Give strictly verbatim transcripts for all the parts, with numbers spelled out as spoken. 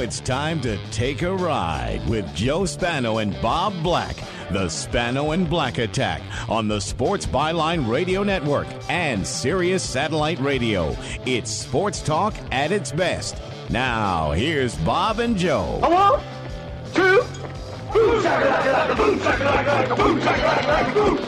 it's time to take a ride with Joe Spano and Bob Black. The Spano and Black Attack on the Sports Byline Radio Network and Sirius Satellite Radio. It's sports talk at its best. Now, here's Bob and Joe. One, two, boom, shakalaka, boom, shakalaka, boom, shakalaka, boom.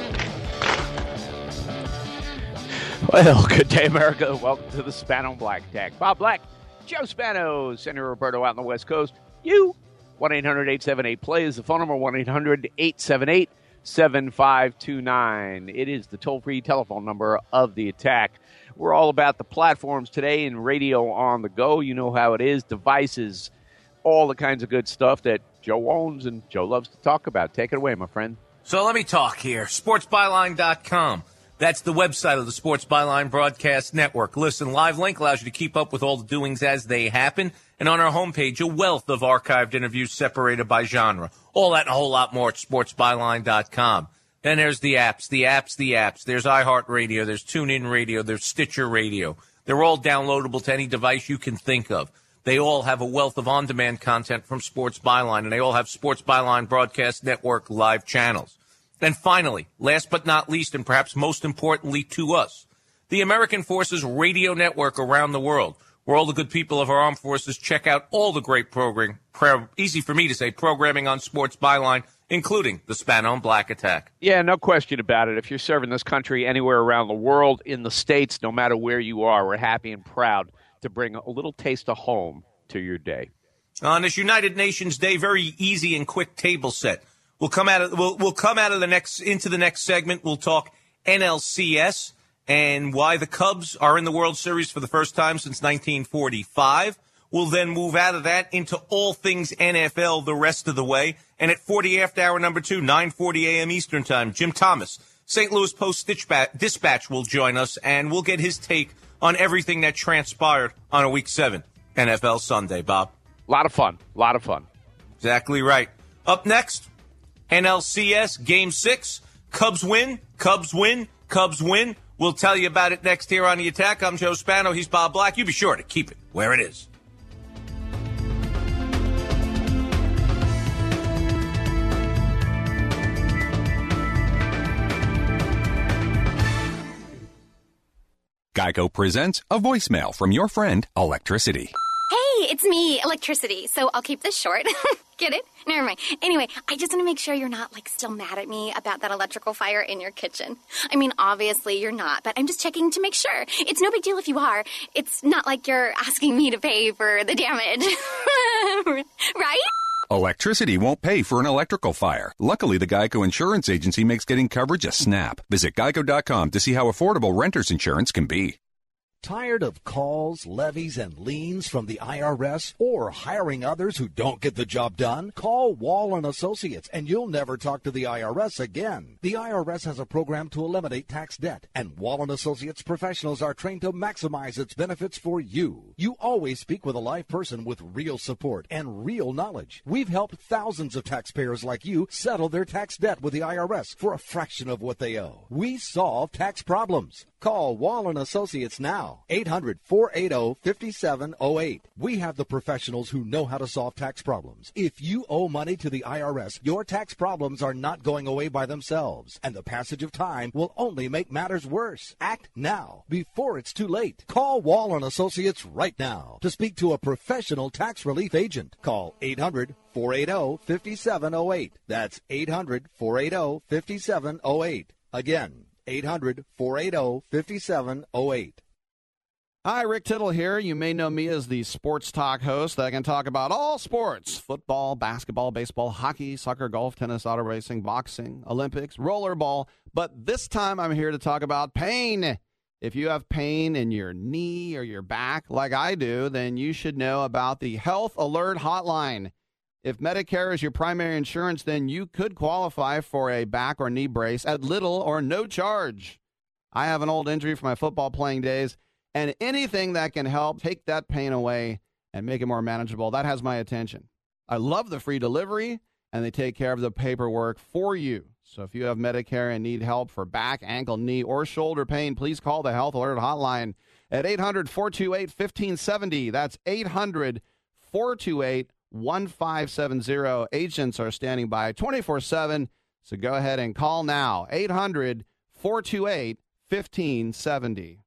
Well, good day, America. Welcome to the Spano and Black Attack. Bob Black, Joe Spano, Senator Roberto out on the West Coast. You, one eight hundred eight seven eight play is the phone number, one eight hundred eight seven eight seven five two nine. It is the toll-free telephone number of the attack. We're all about the platforms today and radio on the go. You know how it is, devices, all the kinds of good stuff that Joe owns and Joe loves to talk about. Take it away, my friend. So let me talk here. sports byline dot com. That's the website of the Sports Byline Broadcast Network. Listen, live link allows you to keep up with all the doings as they happen. And on our homepage, a wealth of archived interviews separated by genre. All that and a whole lot more at sports byline dot com. Then there's the apps, the apps, the apps. There's iHeartRadio, there's TuneIn Radio, there's Stitcher Radio. They're all downloadable to any device you can think of. They all have a wealth of on-demand content from Sports Byline, and they all have Sports Byline Broadcast Network live channels. And finally, last but not least, and perhaps most importantly to us, the American Forces Radio Network around the world, where all the good people of our armed forces check out all the great program, pro, easy for me to say, programming on Sports Byline, including the Spano and Black Attack. Yeah, no question about it. If you're serving this country anywhere around the world, in the States, no matter where you are, we're happy and proud to bring a little taste of home to your day. On this United Nations Day, very easy and quick table set. We'll come out of we'll we'll come out of the next into the next segment. We'll talk N L C S and why the Cubs are in the World Series for the first time since nineteen forty-five. We'll then move out of that into all things N F L the rest of the way. And at forty after hour number two, nine forty a.m. Eastern Time, Jim Thomas, Saint Louis Post-Dispatch will join us, and we'll get his take on everything that transpired on a Week seven N F L Sunday, Bob. A lot of fun. A lot of fun. Exactly right. Up next, N L C S Game six. Cubs win. Cubs win. Cubs win. We'll tell you about it next here on The Attack. I'm Joe Spano. He's Bob Black. You be sure to keep it where it is. Geico presents a voicemail from your friend, Electricity. Hey, it's me, Electricity, so I'll keep this short. Get it? Never mind. Anyway, I just want to make sure you're not, like, still mad at me about that electrical fire in your kitchen. I mean, obviously you're not, but I'm just checking to make sure. It's no big deal if you are. It's not like you're asking me to pay for the damage. Right? Electricity won't pay for an electrical fire. Luckily, the Geico Insurance Agency makes getting coverage a snap. Visit geico dot com to see how affordable renter's insurance can be. Tired of calls, levies, and liens from the I R S or hiring others who don't get the job done? Call Wall and Associates and you'll never talk to the I R S again. The I R S has a program to eliminate tax debt, and Wall and Associates professionals are trained to maximize its benefits for you. You always speak with a live person with real support and real knowledge. We've helped thousands of taxpayers like you settle their tax debt with the I R S for a fraction of what they owe. We solve tax problems. Call Wall and Associates now, eight hundred, four eight zero, five seven zero eight. We have the professionals who know how to solve tax problems. If you owe money to the I R S, your tax problems are not going away by themselves, and the passage of time will only make matters worse. Act now, before it's too late. Call Wall and Associates right now to speak to a professional tax relief agent. Call eight hundred, four eight zero, five seven zero eight. That's eight hundred, four eight zero, five seven zero eight. Again, eight hundred, four eight zero, five seven zero eight. Hi, Rick Tittle here. You may know me as the sports talk host that can talk about all sports: football, basketball, baseball, hockey, soccer, golf, tennis, auto racing, boxing, Olympics, rollerball. But this time I'm here to talk about pain. If you have pain in your knee or your back like I do, then you should know about the Health Alert Hotline. If Medicare is your primary insurance, then you could qualify for a back or knee brace at little or no charge. I have an old injury from my football playing days, and anything that can help take that pain away and make it more manageable, that has my attention. I love the free delivery, and they take care of the paperwork for you. So if you have Medicare and need help for back, ankle, knee, or shoulder pain, please call the Health Alert Hotline at eight hundred, four two eight, one five seven zero. That's eight hundred, four two eight, one five seven zero. Agents are standing by twenty-four seven, so go ahead and call now. eight hundred, four two eight, fifteen seventy.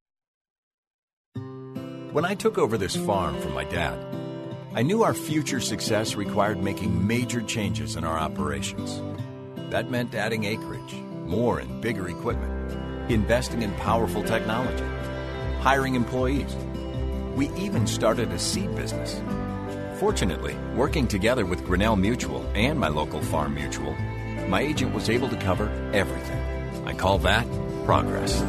When I took over this farm from my dad, I knew our future success required making major changes in our operations. That meant adding acreage, more and bigger equipment, investing in powerful technology, hiring employees. We even started a seed business. Fortunately, working together with Grinnell Mutual and my local farm mutual, my agent was able to cover everything. I call that progress.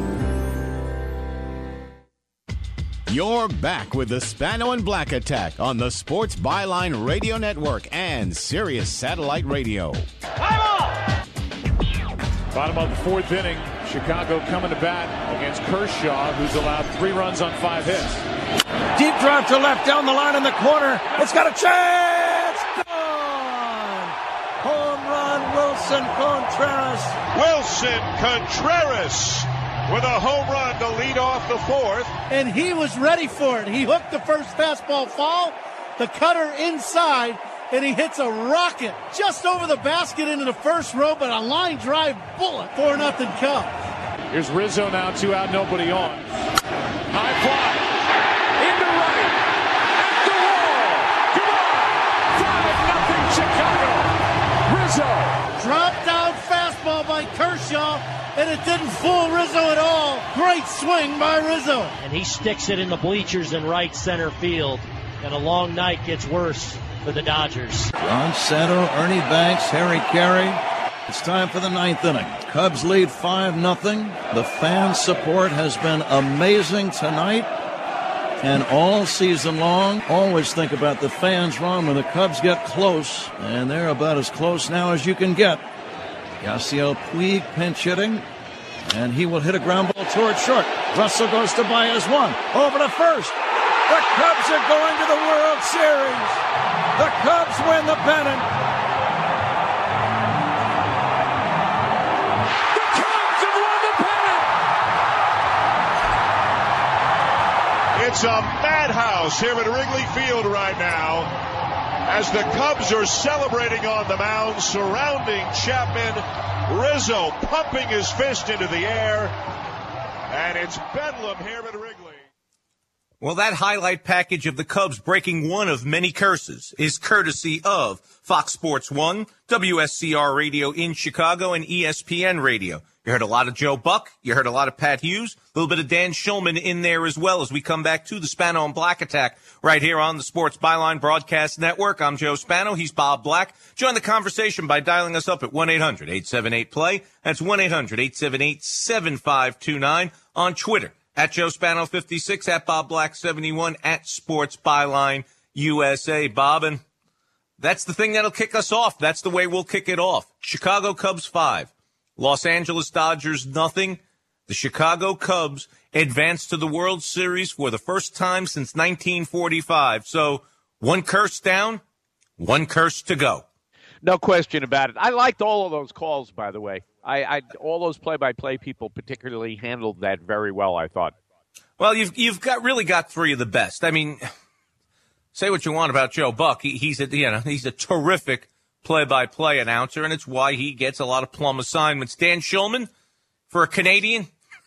You're back with the Spano and Black Attack on the Sports Byline Radio Network and Sirius Satellite Radio. Bottom of the fourth inning, Chicago coming to bat against Kershaw, who's allowed three runs on five hits. Deep drive to left down the line in the corner. It's got a chance. Gone. Home run, Wilson Contreras. Wilson Contreras with a home run to lead off the fourth. And he was ready for it. He hooked the first fastball foul, the cutter inside, and he hits a rocket just over the basket into the first row, but a line drive bullet. four nothing Cubs. Here's Rizzo now, two out, nobody on. High fly. Into right. At the wall. five nothing Chicago. Rizzo. Drop down fastball by Kershaw, and it didn't fool Rizzo at all. Great swing by Rizzo. And he sticks it in the bleachers in right center field. And a long night gets worse for the Dodgers. Ron Santo, Ernie Banks, Harry Carey. It's time for the ninth inning. Cubs lead five nothing. The fan support has been amazing tonight and all season long. Always think about the fans, Ron, when the Cubs get close, and they're about as close now as you can get. Yasiel Puig pinch hitting, and he will hit a ground ball toward short. Russell goes to Baez one. Over to first. The Cubs are going to the World Series. The Cubs win the pennant. The Cubs have won the pennant. It's a madhouse here at Wrigley Field right now as the Cubs are celebrating on the mound, surrounding Chapman. Rizzo pumping his fist into the air, and it's bedlam here at Wrigley. Well, that highlight package of the Cubs breaking one of many curses is courtesy of Fox Sports one, W S C R Radio in Chicago, and E S P N Radio. You heard a lot of Joe Buck. You heard a lot of Pat Hughes. A little bit of Dan Shulman in there as well as we come back to the Spano and Black Attack right here on the Sports Byline Broadcast Network. I'm Joe Spano. He's Bob Black. Join the conversation by dialing us up at one eight hundred eight seven eight play. That's one eight hundred eight seven eight seven five two nine. On Twitter, at Joe Spano fifty-six, at Bob Black seventy-one, at Sports Byline U S A. Bob, and that's the thing that'll kick us off. That's the way we'll kick it off. Chicago Cubs five. Los Angeles Dodgers nothing. The Chicago Cubs advance to the World Series for the first time since nineteen forty-five. So one curse down, one curse to go. No question about it. I liked all of those calls, by the way. I, I all those play-by-play people particularly handled that very well, I thought. Well, you've you've got really got three of the best. I mean, say what you want about Joe Buck. He, he's a you know he's a terrific play-by-play announcer, and it's why he gets a lot of plum assignments. Dan Shulman, for a Canadian,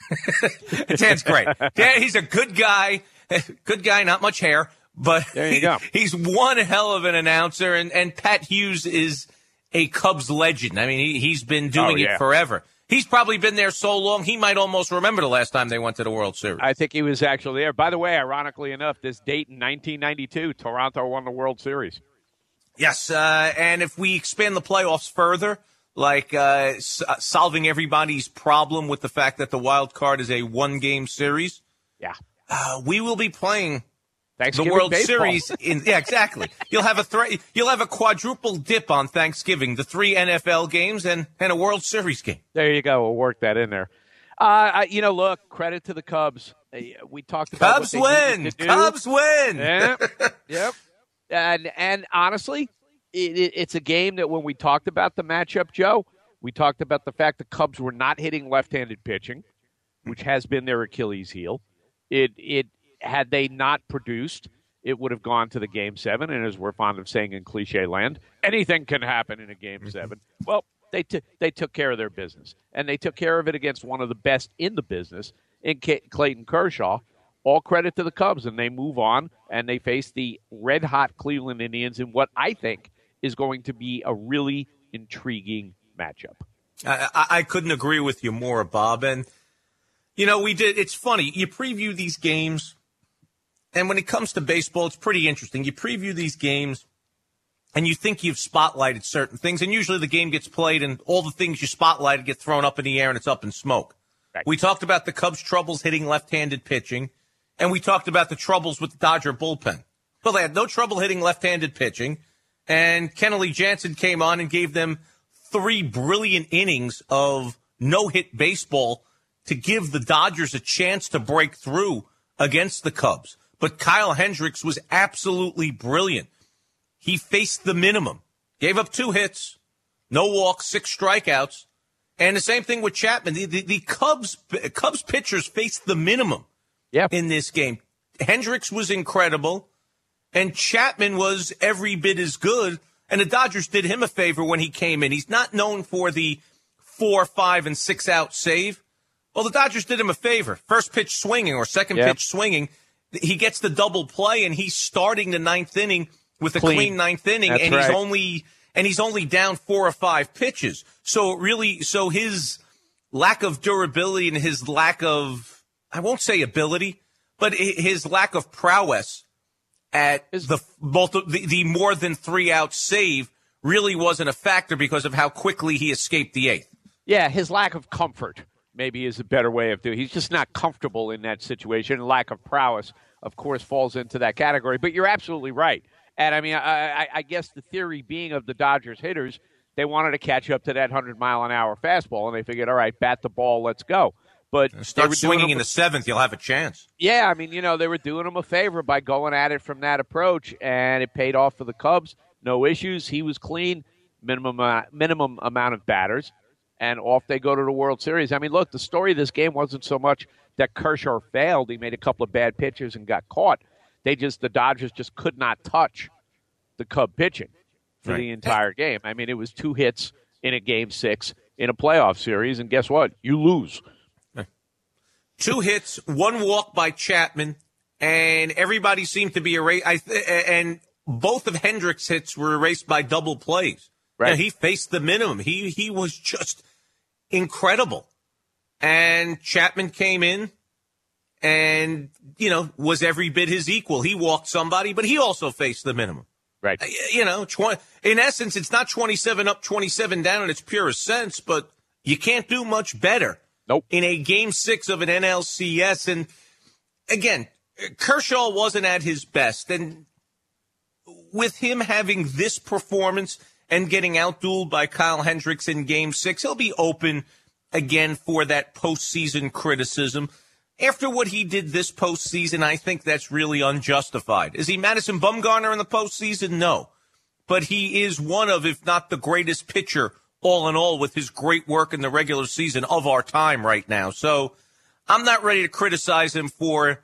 Dan's great. Dan, he's a good guy, good guy, not much hair, but there you go. He, he's one hell of an announcer, and, and Pat Hughes is a Cubs legend. I mean, he, he's been doing oh, yeah. it forever. He's probably been there so long, he might almost remember the last time they went to the World Series. I think he was actually there. By the way, ironically enough, this date in nineteen ninety-two, Toronto won the World Series. Yes, uh, and if we expand the playoffs further, like uh, s- solving everybody's problem with the fact that the wild card is a one-game series, yeah, uh, we will be playing the Thanksgiving World baseball. Series. In, yeah, exactly. You'll have a th- you'll have a quadruple dip on Thanksgiving: the three N F L games and, and a World Series game. There you go. We'll work that in there. Uh, I, you know, look, credit to the Cubs. Uh, we talked about Cubs what they win. needed to do. Cubs win. Yep. Yep. And and honestly, it, it, it's a game that when we talked about the matchup, Joe, we talked about the fact the Cubs were not hitting left-handed pitching, which has been their Achilles heel. It it had they not produced, it would have gone to the Game seven. And as we're fond of saying in cliche land, anything can happen in a Game seven. Well, they, t- they took care of their business. And they took care of it against one of the best in the business in K- Clayton Kershaw. All credit to the Cubs, and they move on, and they face the red-hot Cleveland Indians in what I think is going to be a really intriguing matchup. I, I couldn't agree with you more, Bob. And, you know, we did. It's funny. You preview these games, and when it comes to baseball, it's pretty interesting. You preview these games, and you think you've spotlighted certain things, and usually the game gets played, and all the things you spotlighted get thrown up in the air, and it's up in smoke. Right. We talked about the Cubs' troubles hitting left-handed pitching. And we talked about the troubles with the Dodger bullpen. Well, they had no trouble hitting left-handed pitching. And Kenley Jansen came on and gave them three brilliant innings of no-hit baseball to give the Dodgers a chance to break through against the Cubs. But Kyle Hendricks was absolutely brilliant. He faced the minimum. Gave up two hits, no walks, six strikeouts. And the same thing with Chapman. The, the, the Cubs, Cubs pitchers faced the minimum. Yeah. In this game. Hendricks was incredible, and Chapman was every bit as good, and the Dodgers did him a favor when he came in. He's not known for the four, five, and six-out save. Well, the Dodgers did him a favor. First pitch swinging or second yep. pitch swinging, he gets the double play, and he's starting the ninth inning with a clean, clean ninth inning, That's and right. he's only and he's only down four or five pitches. So really, so his lack of durability and his lack of I won't say ability, but his lack of prowess at the both the, the more than three out save really wasn't a factor because of how quickly he escaped the eighth. Yeah, his lack of comfort maybe is a better way of doing it. He's just not comfortable in that situation. Lack of prowess, of course, falls into that category. But you're absolutely right. And, I mean, I, I, I guess the theory being of the Dodgers hitters, they wanted to catch up to that one hundred mile an hour fastball, and they figured, all right, bat the ball, let's go. But start swinging in the seventh, you'll have a chance. Yeah, I mean, you know, they were doing him a favor by going at it from that approach, and it paid off for the Cubs. No issues. He was clean, minimum uh, minimum amount of batters, and off they go to the World Series. I mean, look, the story of this game wasn't so much that Kershaw failed. He made a couple of bad pitches and got caught. They just, the Dodgers just could not touch the Cub pitching for right. the entire game. I mean, it was two hits in a game six in a playoff series, and guess what? You lose. Two hits, one walk by Chapman, and everybody seemed to be erased. I th- and both of Hendricks' hits were erased by double plays. Right. Now, he faced the minimum. He he was just incredible. And Chapman came in and, you know, was every bit his equal. He walked somebody, but he also faced the minimum. Right. You know, twenty, in essence, it's not twenty-seven up, twenty-seven down in its purest sense, but you can't do much better. Nope. In a game six of an N L C S. And again, Kershaw wasn't at his best. And with him having this performance and getting outdueled by Kyle Hendricks in game six, he'll be open again for that postseason criticism. After what he did this postseason, I think that's really unjustified. Is he Madison Bumgarner in the postseason? No. But he is one of, if not the greatest pitcher all in all, with his great work in the regular season of our time right now. So I'm not ready to criticize him for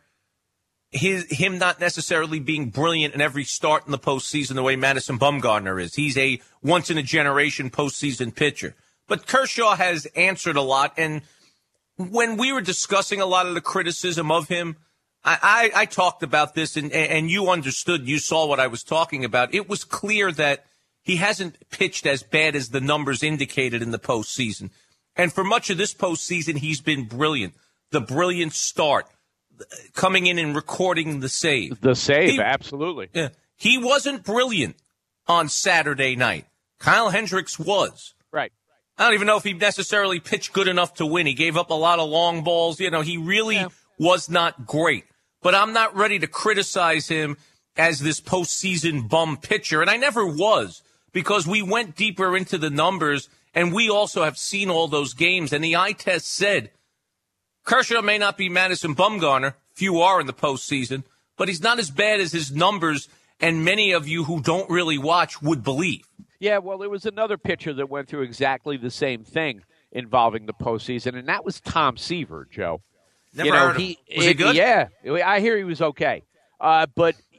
his him not necessarily being brilliant in every start in the postseason the way Madison Bumgarner is. He's a once-in-a-generation postseason pitcher. But Kershaw has answered a lot, and when we were discussing a lot of the criticism of him, I, I, I talked about this, and, and you understood, you saw what I was talking about. It was clear that he hasn't pitched as bad as the numbers indicated in the postseason. And for much of this postseason, he's been brilliant. The brilliant start, coming in and recording the save. The save, he, absolutely. Yeah, he wasn't brilliant on Saturday night. Kyle Hendricks was. Right. I don't even know if he necessarily pitched good enough to win. He gave up a lot of long balls. You know, he really yeah. was not great. But I'm not ready to criticize him as this postseason bum pitcher. And I never was, because we went deeper into the numbers, and we also have seen all those games. And the eye test said Kershaw may not be Madison Bumgarner. Few are in the postseason. But he's not as bad as his numbers and many of you who don't really watch would believe. Yeah, well, there was another pitcher that went through exactly the same thing involving the postseason, and that was Tom Seaver, Joe. Never you know, heard of he, him. Was he good? Yeah, I hear he was okay. Uh, but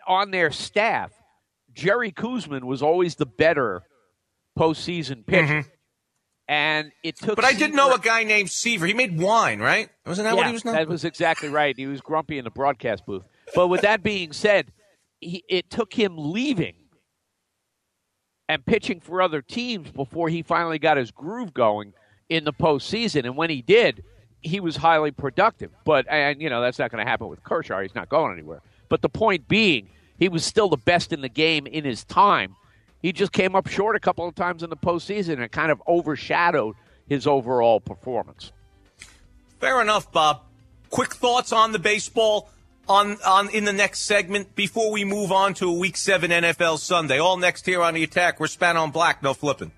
on their staff, Jerry Koosman was always the better postseason pitcher. Mm-hmm. And it took. But I Seaver, did know a guy named Seaver. He made wine, right? Wasn't that yeah, what he was known? That was exactly right. He was grumpy in the broadcast booth. But with that being said, he, it took him leaving and pitching for other teams before he finally got his groove going in the postseason. And when he did, he was highly productive. But, and you know, that's not going to happen with Kershaw. He's not going anywhere. But the point being, he was still the best in the game in his time. He just came up short a couple of times in the postseason and it kind of overshadowed his overall performance. Fair enough, Bob. Quick thoughts on the baseball on on in the next segment before we move on to a Week seven N F L Sunday. All next here on The Attack. We're Spano and Black, no flipping.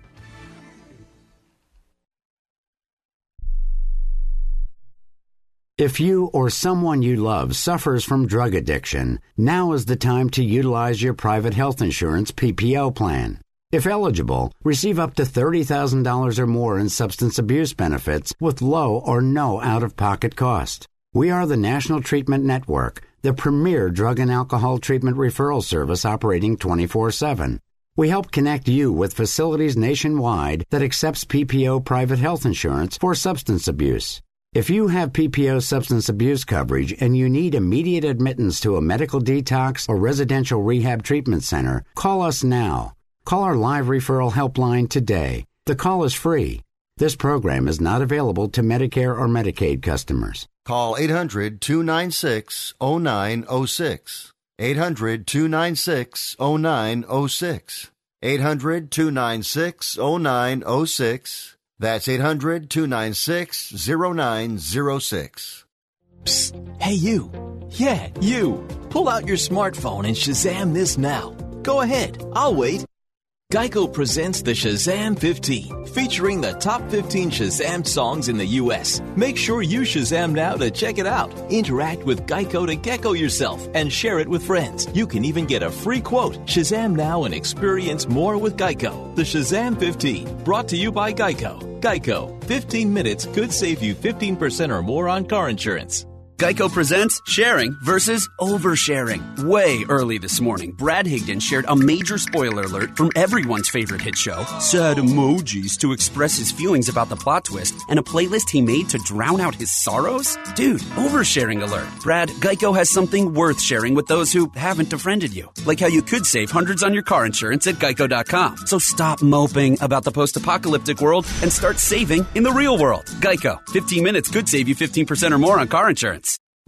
If you or someone you love suffers from drug addiction, now is the time to utilize your private health insurance P P O plan. If eligible, receive up to thirty thousand dollars or more in substance abuse benefits with low or no out-of-pocket cost. We are the National Treatment Network, the premier drug and alcohol treatment referral service operating twenty-four seven. We help connect you with facilities nationwide that accepts P P O private health insurance for substance abuse. If you have P P O substance abuse coverage and you need immediate admittance to a medical detox or residential rehab treatment center, call us now. Call our live referral helpline today. The call is free. This program is not available to Medicare or Medicaid customers. Call eight hundred, two nine six, oh nine oh six. eight hundred, two nine six, oh nine oh six. eight hundred, two nine six, oh nine oh six. That's eight hundred, two nine six, oh nine oh six. Psst. Hey, you. Yeah, you. Pull out your smartphone and Shazam this now. Go ahead. I'll wait. Geico presents the Shazam fifteen, featuring the top fifteen Shazam songs in the U S. Make sure you Shazam now to check it out. Interact with Geico to gecko yourself and share it with friends. You can even get a free quote. Shazam now and experience more with Geico. The Shazam fifteen, brought to you by Geico. Geico, fifteen minutes could save you fifteen percent or more on car insurance. Geico presents sharing versus oversharing. Way early this morning, Brad Higdon shared a major spoiler alert from everyone's favorite hit show, sad emojis to express his feelings about the plot twist, and a playlist he made to drown out his sorrows? Dude, oversharing alert. Brad, Geico has something worth sharing with those who haven't befriended you, like how you could save hundreds on your car insurance at geico dot com. So stop moping about the post-apocalyptic world and start saving in the real world. Geico, fifteen minutes could save you fifteen percent or more on car insurance.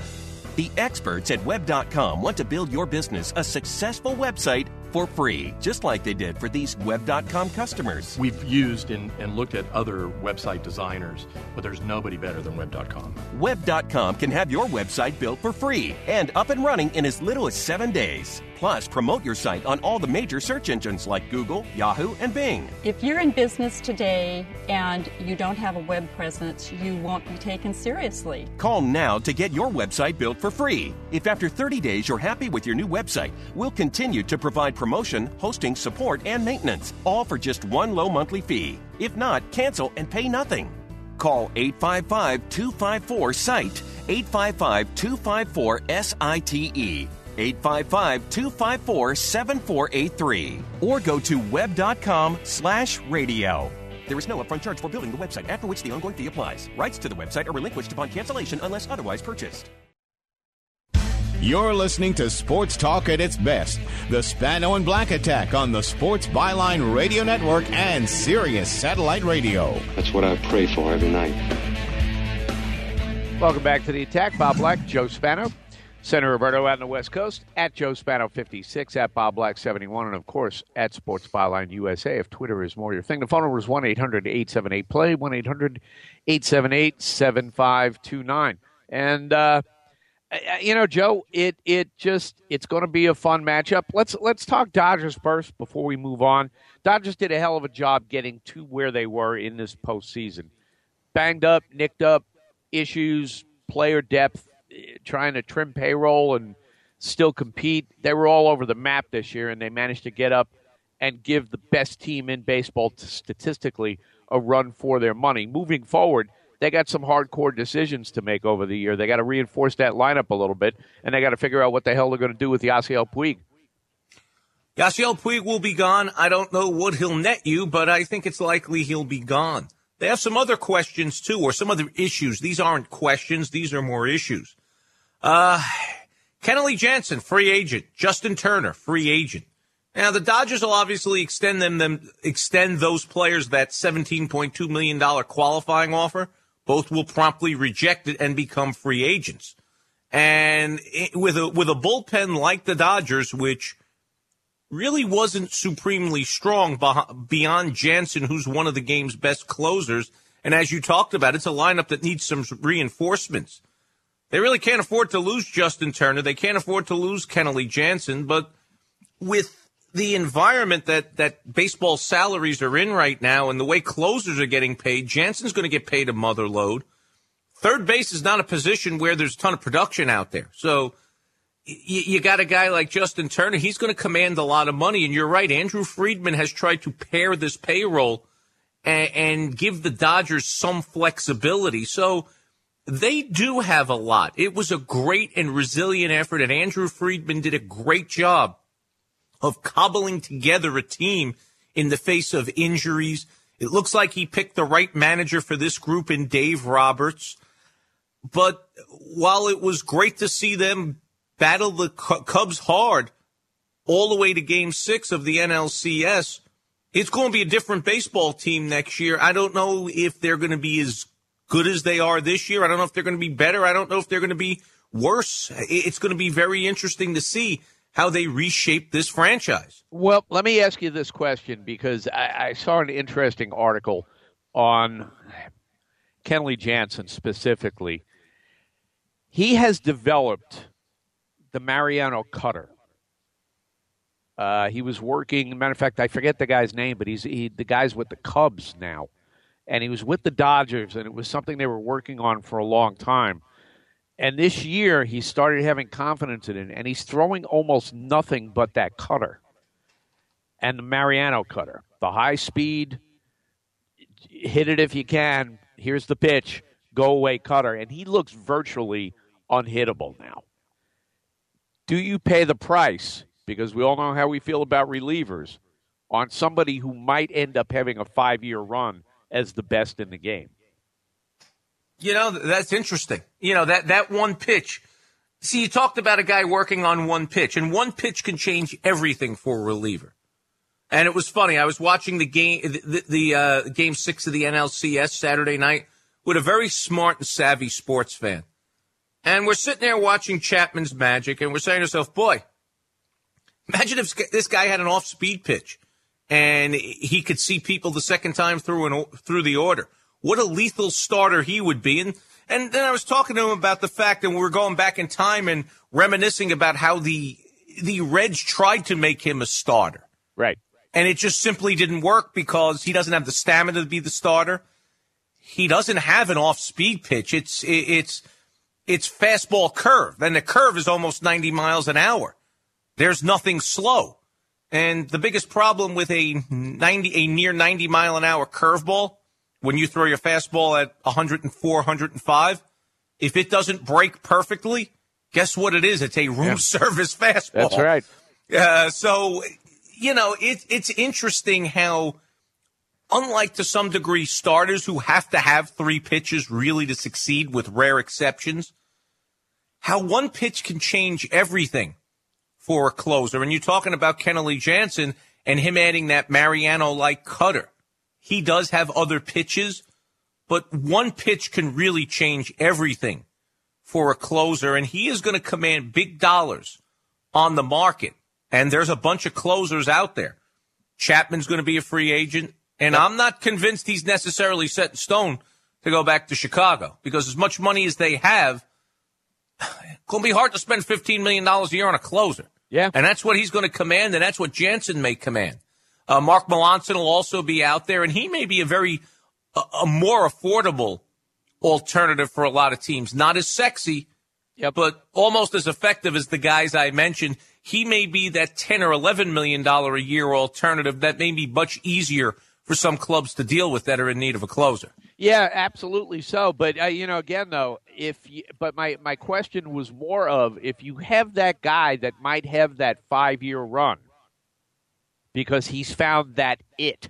The experts at web dot com want to build your business a successful website for free, just like they did for these web dot com customers. We've used and, and looked at other website designers, but there's nobody better than web dot com. web dot com can have your website built for free and up and running in as little as seven days. Plus, promote your site on all the major search engines like Google, Yahoo, and Bing. If you're in business today and you don't have a web presence, you won't be taken seriously. Call now to get your website built for free. If after thirty days you're happy with your new website, we'll continue to provide promotion, hosting, support, and maintenance, all for just one low monthly fee. If not, cancel and pay nothing. Call eight five five, two five four, S I T E, eight five five, two five four, S I T E, eight five five, two five four, seven four eight three, or go to web dot com slash radio. There is no upfront charge for building the website, after which the ongoing fee applies. Rights to the website are relinquished upon cancellation unless otherwise purchased. You're listening to Sports Talk at its best. The Spano and Black Attack on the Sports Byline Radio Network and Sirius Satellite Radio. That's what I pray for every night. Welcome back to The Attack. Bob Black, Joe Spano. Senator Roberto out on the West Coast, at Joe Spano fifty-six, at Bob Black seventy-one, and, of course, at Sports Byline U S A if Twitter is more your thing. The phone number is one eight hundred eight seven eight play, one eight hundred eight seven eight seven five two nine. And, uh, you know, Joe, it it just it's going to be a fun matchup. Let's let's talk Dodgers first before we move on. Dodgers did a hell of a job getting to where they were in this postseason. Banged up, nicked up, issues, player depth, trying to trim payroll and still compete. They were all over the map this year, and they managed to get up and give the best team in baseball statistically a run for their money. Moving forward, they got some hardcore decisions to make over the year. They got to reinforce that lineup a little bit, and they got to figure out what the hell they're going to do with Yasiel Puig. Yasiel Puig will be gone. I don't know what he'll net you, but I think it's likely he'll be gone. They have some other questions, too, or some other issues. These aren't questions. These are more issues. Uh, Kenley Jansen, free agent. Justin Turner, free agent. Now, the Dodgers will obviously extend them, them extend those players that seventeen point two million dollars qualifying offer. Both will promptly reject it and become free agents. And it, with a with a bullpen like the Dodgers, which really wasn't supremely strong beyond Jansen, who's one of the game's best closers. And as you talked about, it's a lineup that needs some reinforcements. They really can't afford to lose Justin Turner. They can't afford to lose Kenley Jansen. But with the environment that, that baseball salaries are in right now and the way closers are getting paid, Jansen's going to get paid a mother load. Third base is not a position where there's a ton of production out there. So you, you got a guy like Justin Turner. He's going to command a lot of money. And you're right, Andrew Friedman has tried to pare this payroll and, and give the Dodgers some flexibility. So they do have a lot. It was a great and resilient effort, and Andrew Friedman did a great job of cobbling together a team in the face of injuries. It looks like he picked the right manager for this group in Dave Roberts. But while it was great to see them battle the Cubs hard all the way to Game six of the N L C S, it's going to be a different baseball team next year. I don't know if they're going to be as good as they are this year. I don't know if they're going to be better. I don't know if they're going to be worse. It's going to be very interesting to see how they reshape this franchise. Well, let me ask you this question, because I, I saw an interesting article on Kenley Jansen specifically. He has developed the Mariano cutter. Uh, he was working, matter of fact, I forget the guy's name, but he's he, the guy's with the Cubs now. And he was with the Dodgers, and it was something they were working on for a long time. And this year, he started having confidence in it, and he's throwing almost nothing but that cutter and the Mariano cutter. The high speed, hit it if you can, here's the pitch, go away cutter. And he looks virtually unhittable now. Do you pay the price, because we all know how we feel about relievers, on somebody who might end up having a five-year run as the best in the game? You know, that's interesting. You know, that, that one pitch. See, you talked about a guy working on one pitch, and one pitch can change everything for a reliever. And it was funny. I was watching the game, the, the uh, game six of the N L C S Saturday night with a very smart and savvy sports fan. And we're sitting there watching Chapman's Magic, and we're saying to ourselves, boy, imagine if this guy had an off-speed pitch and he could see people the second time through an, through the order. What a lethal starter he would be. And, and then I was talking to him about the fact that we were going back in time and reminiscing about how the the Reds tried to make him a starter. Right. And it just simply didn't work because he doesn't have the stamina to be the starter. He doesn't have an off-speed pitch. It's it's it's fastball curve. And the curve is almost ninety miles an hour. There's nothing slow. And the biggest problem with a ninety a near ninety mile an hour curveball, when you throw your fastball at one oh four, one oh five, if it doesn't break perfectly, guess what it is? It's a room yeah. service fastball. That's right. Uh, so, you know, it, it's interesting how, unlike to some degree starters who have to have three pitches really to succeed with rare exceptions, how one pitch can change everything for a closer. And you're talking about Kenley Jansen and him adding that Mariano-like cutter. He does have other pitches, but one pitch can really change everything for a closer, and he is going to command big dollars on the market. And there's a bunch of closers out there. Chapman's going to be a free agent, and I'm not convinced he's necessarily set in stone to go back to Chicago, because as much money as they have, it's going to be hard to spend fifteen million dollars a year on a closer. Yeah. And that's what he's going to command, and that's what Jansen may command. Uh, Mark Melancon will also be out there, and he may be a very a, a more affordable alternative for a lot of teams. Not as sexy, yep. but almost as effective as the guys I mentioned. He may be that ten or eleven million dollars a year alternative that may be much easier for some clubs to deal with that are in need of a closer. Yeah, absolutely so. But, uh, you know, again, though, if you, but my, my question was more of if you have that guy that might have that five-year run because he's found that it,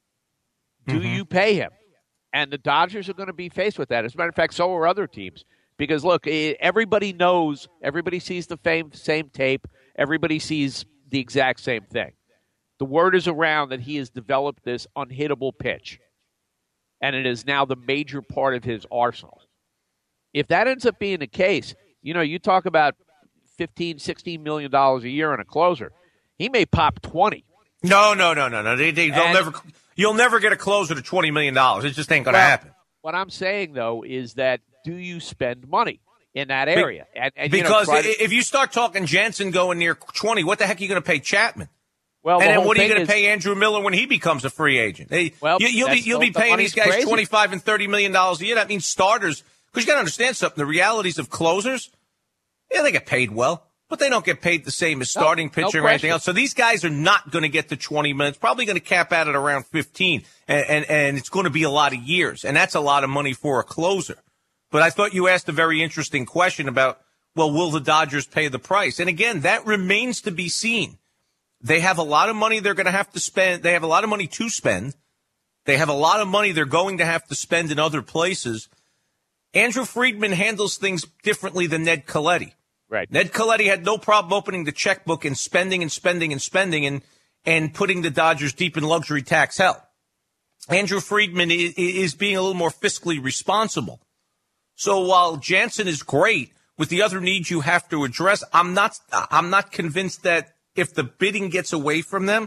do mm-hmm. you pay him? And the Dodgers are going to be faced with that. As a matter of fact, so are other teams. Because, look, everybody knows, everybody sees the same, same tape, everybody sees the exact same thing. The word is around that he has developed this unhittable pitch, and it is now the major part of his arsenal. If that ends up being the case, you know, you talk about fifteen, sixteen million dollars a year on a closer. He may pop twenty. No, no, no, no, no. They, they, they'll And- never. You'll never get a closer to twenty million dollars. It just ain't going to Well, happen. What I'm saying, though, is that do you spend money in that area? Be- and, and, you know, because try to- if you start talking Jansen going near twenty, what the heck are you going to pay Chapman? Well, and the then whole what are you thing going to is- pay Andrew Miller when he becomes a free agent? Hey, Well, you, you'll be that's you'll the- be the paying money's these guys crazy. twenty-five and thirty million dollars a year. That means starters. Because you got to understand something. The realities of closers, yeah, they get paid well, but they don't get paid the same as starting No, no pitcher or anything question. else. So these guys are not going to get to twenty minutes. Probably going to cap out at around fifteen, and, and and it's going to be a lot of years, and that's a lot of money for a closer. But I thought you asked a very interesting question about, well, will the Dodgers pay the price? And again, that remains to be seen. They have a lot of money they're going to have to spend. They have a lot of money to spend. They have a lot of money they're going to have to spend in other places. Andrew Friedman handles things differently than Ned Colletti. Right. Ned Colletti had no problem opening the checkbook and spending and spending and spending and, and putting the Dodgers deep in luxury tax hell. Andrew Friedman is, is being a little more fiscally responsible. So while Jansen is great with the other needs you have to address, I'm not, I'm not convinced that if the bidding gets away from them,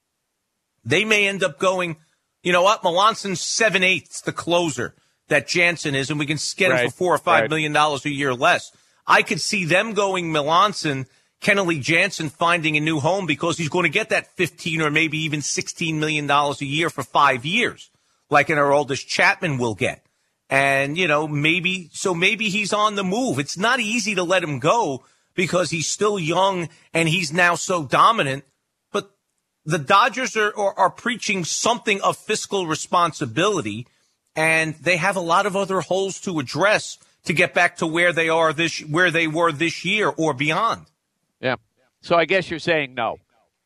they may end up going, you know what, Melanson's seven-eighths the closer that Jansen is, and we can get him Right, for four or five right. million dollars a year less. I could see them going Melanson, Kenley Jansen finding a new home because he's going to get that fifteen or maybe even sixteen million dollars a year for five years, like an Aroldis Chapman will get. And, you know, maybe, so maybe he's on the move. It's not easy to let him go because he's still young and he's now so dominant. But the Dodgers are, are, are preaching something of fiscal responsibility, and they have a lot of other holes to address to get back to where they are this, where they were this year or beyond. Yeah. So I guess you're saying no.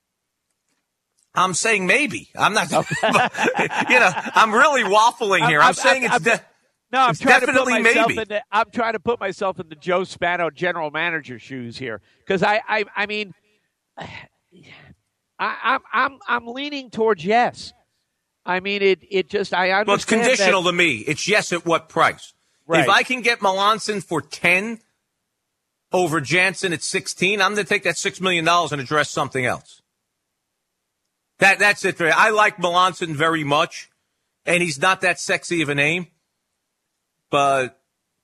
I'm saying maybe. I'm not, you know, I'm really waffling here. I'm, I'm- saying I'm- it's, de- No, I'm it's trying to put definitely myself maybe. in the, I'm trying to put myself in the Joe Spano general manager shoes here because I, I, I mean, I, I'm, I'm, I'm leaning towards yes. I mean, it, it just I understand. Well, it's conditional that, to me. It's yes at what price? Right. If I can get Melanson for ten over Jansen at sixteen, I'm going to take that six million dollars and address something else. That That's it. I like Melanson very much, and he's not that sexy of a name. But,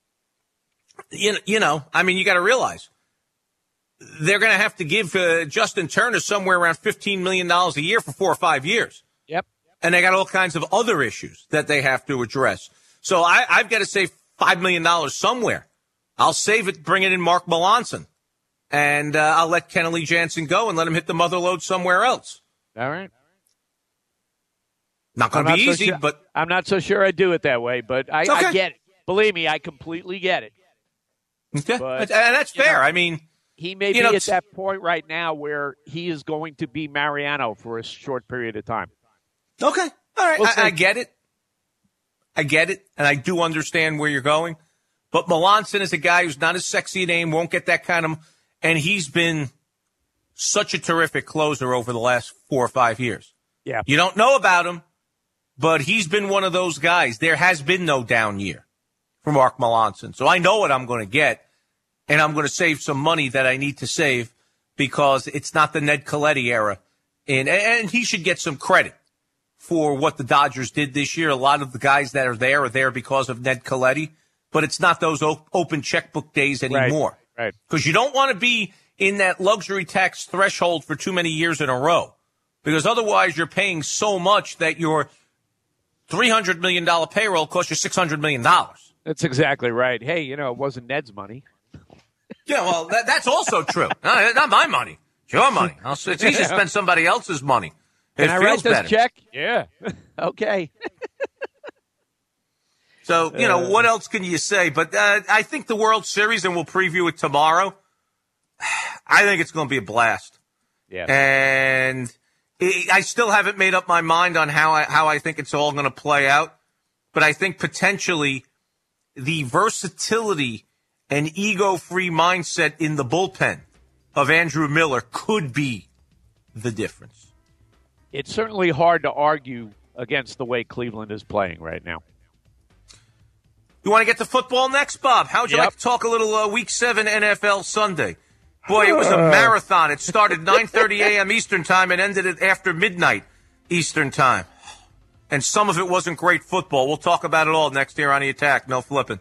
you know, you know I mean, you got to realize they're going to have to give uh, Justin Turner somewhere around fifteen million dollars a year for four or five years. Yep. And they got all kinds of other issues that they have to address. So I, I've got to save five million dollars somewhere. I'll save it, bring it in Mark Melanson. And uh, I'll let Kenley Jansen go and let him hit the mother load somewhere else. All right. Not going to I'm be not so easy, sure- but I'm not so sure I do it that way, but I, It's okay. I get it. Believe me, I completely get it. okay. But, and that's you fair. know, I mean, He may You be know, at it's- that point right now where he is going to be Mariano for a short period of time. okay. All right. We'll I, see. I get it. I get it. And I do understand where you're going. But Melanson is a guy who's not as sexy a name, won't get that kind of, and he's been such a terrific closer over the last four or five years. Yeah. You don't know about him, but he's been one of those guys. There has been no down year for Mark Melanson. So I know what I'm going to get, and I'm going to save some money that I need to save because it's not the Ned Colletti era. And, and he should get some credit for what the Dodgers did this year. A lot of the guys that are there are there because of Ned Colletti, but it's not those op- open checkbook days anymore. Right. Because you don't want to be in that luxury tax threshold for too many years in a row. Because otherwise you're paying so much that your three hundred million dollars payroll costs you six hundred million dollars. That's exactly right. Hey, you know, it wasn't Ned's money. Yeah, well, that, that's also true. Not, not my money. It's your money. It's easy to spend somebody else's money. Can it I feels write this better. check? Yeah. Okay. So, you know, Uh. what else can you say? But uh, I think the World Series, and we'll preview it tomorrow, I think it's going to be a blast. Yeah. And it, I still haven't made up my mind on how I, how I think it's all going to play out. But I think potentially the versatility and ego-free mindset in the bullpen of Andrew Miller could be the difference. It's certainly hard to argue against the way Cleveland is playing right now. You want to get to football next, Bob? How would you Yep. like to talk a little uh, Week seven N F L Sunday? Boy, it was a marathon. It started nine thirty a.m. Eastern Time and ended at after midnight Eastern Time. And some of it wasn't great football. We'll talk about it all next year on The Attack. No flipping.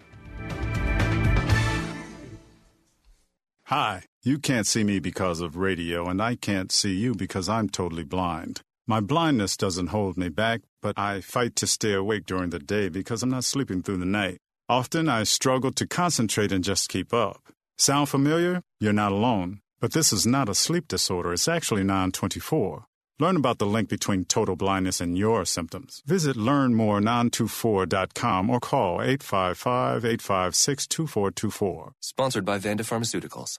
Hi, you can't see me because of radio, and I can't see you because I'm totally blind. My blindness doesn't hold me back, but I fight to stay awake during the day because I'm not sleeping through the night. Often I struggle to concentrate and just keep up. Sound familiar? You're not alone. But this is not a sleep disorder. It's actually nine twenty-four. Learn about the link between total blindness and your symptoms. Visit learn more nine two four dot com or call eight five five, eight five six, two four two four. Sponsored by Vanda Pharmaceuticals.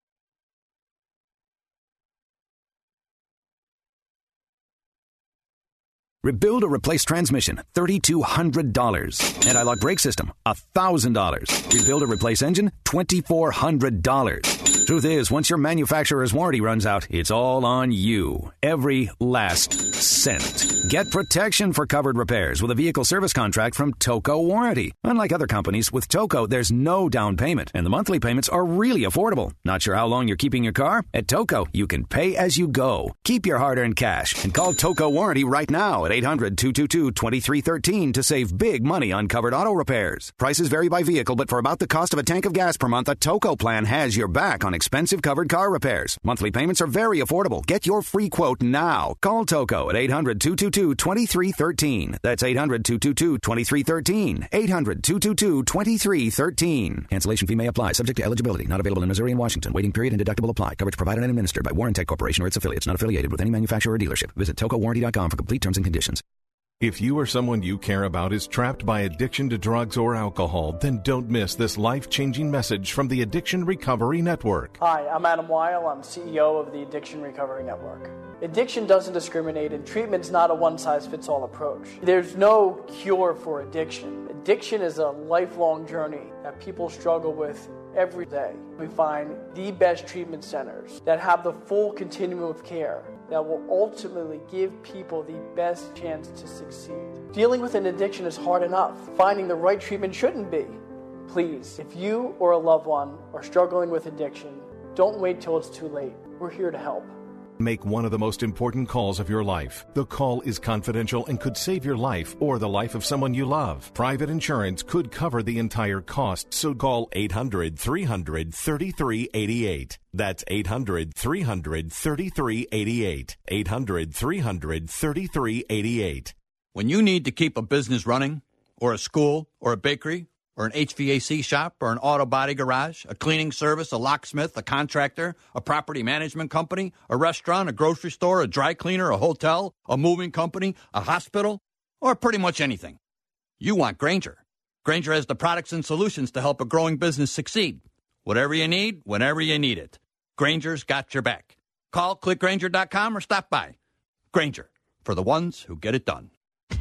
Rebuild or replace transmission, three thousand two hundred dollars. Anti-lock brake system, one thousand dollars. Rebuild or replace engine, two thousand four hundred dollars. Truth is, once your manufacturer's warranty runs out, it's all on you. Every last cent. Get protection for covered repairs with a vehicle service contract from Toco Warranty. Unlike other companies, with Toco, there's no down payment, and the monthly payments are really affordable. Not sure how long you're keeping your car? At Toco, you can pay as you go. Keep your hard-earned cash and call Toco Warranty right now at eight hundred, two two two, two three one three to save big money on covered auto repairs. Prices vary by vehicle, but for about the cost of a tank of gas per month, a Toco plan has your back on expensive covered car repairs. Monthly payments are very affordable. Get your free quote now. Call Toco at eight hundred, two two two, two three one three. That's eight hundred, two two two, two three one three. eight hundred, two two two, two three one three. Cancellation fee may apply. Subject to eligibility. Not available in Missouri and Washington. Waiting period and deductible apply. Coverage provided and administered by Warrantech Corporation or its affiliates. Not affiliated with any manufacturer or dealership. Visit toco warranty dot com for complete terms and conditions. If you or someone you care about is trapped by addiction to drugs or alcohol, then don't miss this life-changing message from the Addiction Recovery Network. Hi, I'm Adam Weil. I'm C E O of the Addiction Recovery Network. Addiction doesn't discriminate, and treatment's not a one-size-fits-all approach. There's no cure for addiction. Addiction is a lifelong journey that people struggle with every day. We find the best treatment centers that have the full continuum of care that will ultimately give people the best chance to succeed. Dealing with an addiction is hard enough. Finding the right treatment shouldn't be. Please, if you or a loved one are struggling with addiction, don't wait till it's too late. We're here to help. Make one of the most important calls of your life. The call is confidential and could save your life or the life of someone you love. Private insurance could cover the entire cost, so call eight hundred, three hundred, thirty-three eighty-eight. That's eight hundred, three hundred, thirty-three eighty-eight. eight hundred, three hundred, thirty-three eighty-eight. When you need to keep a business running, or a school, or a bakery, or an H V A C shop, or an auto body garage, a cleaning service, a locksmith, a contractor, a property management company, a restaurant, a grocery store, a dry cleaner, a hotel, a moving company, a hospital, or pretty much anything. You want Grainger. Grainger has the products and solutions to help a growing business succeed. Whatever you need, whenever you need it. Grainger's got your back. Call click grainger dot com or stop by. Grainger, for the ones who get it done.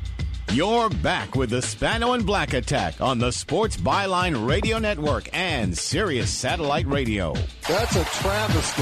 You're back with the Spano and Black Attack on the Sports Byline Radio Network and Sirius Satellite Radio. That's a travesty.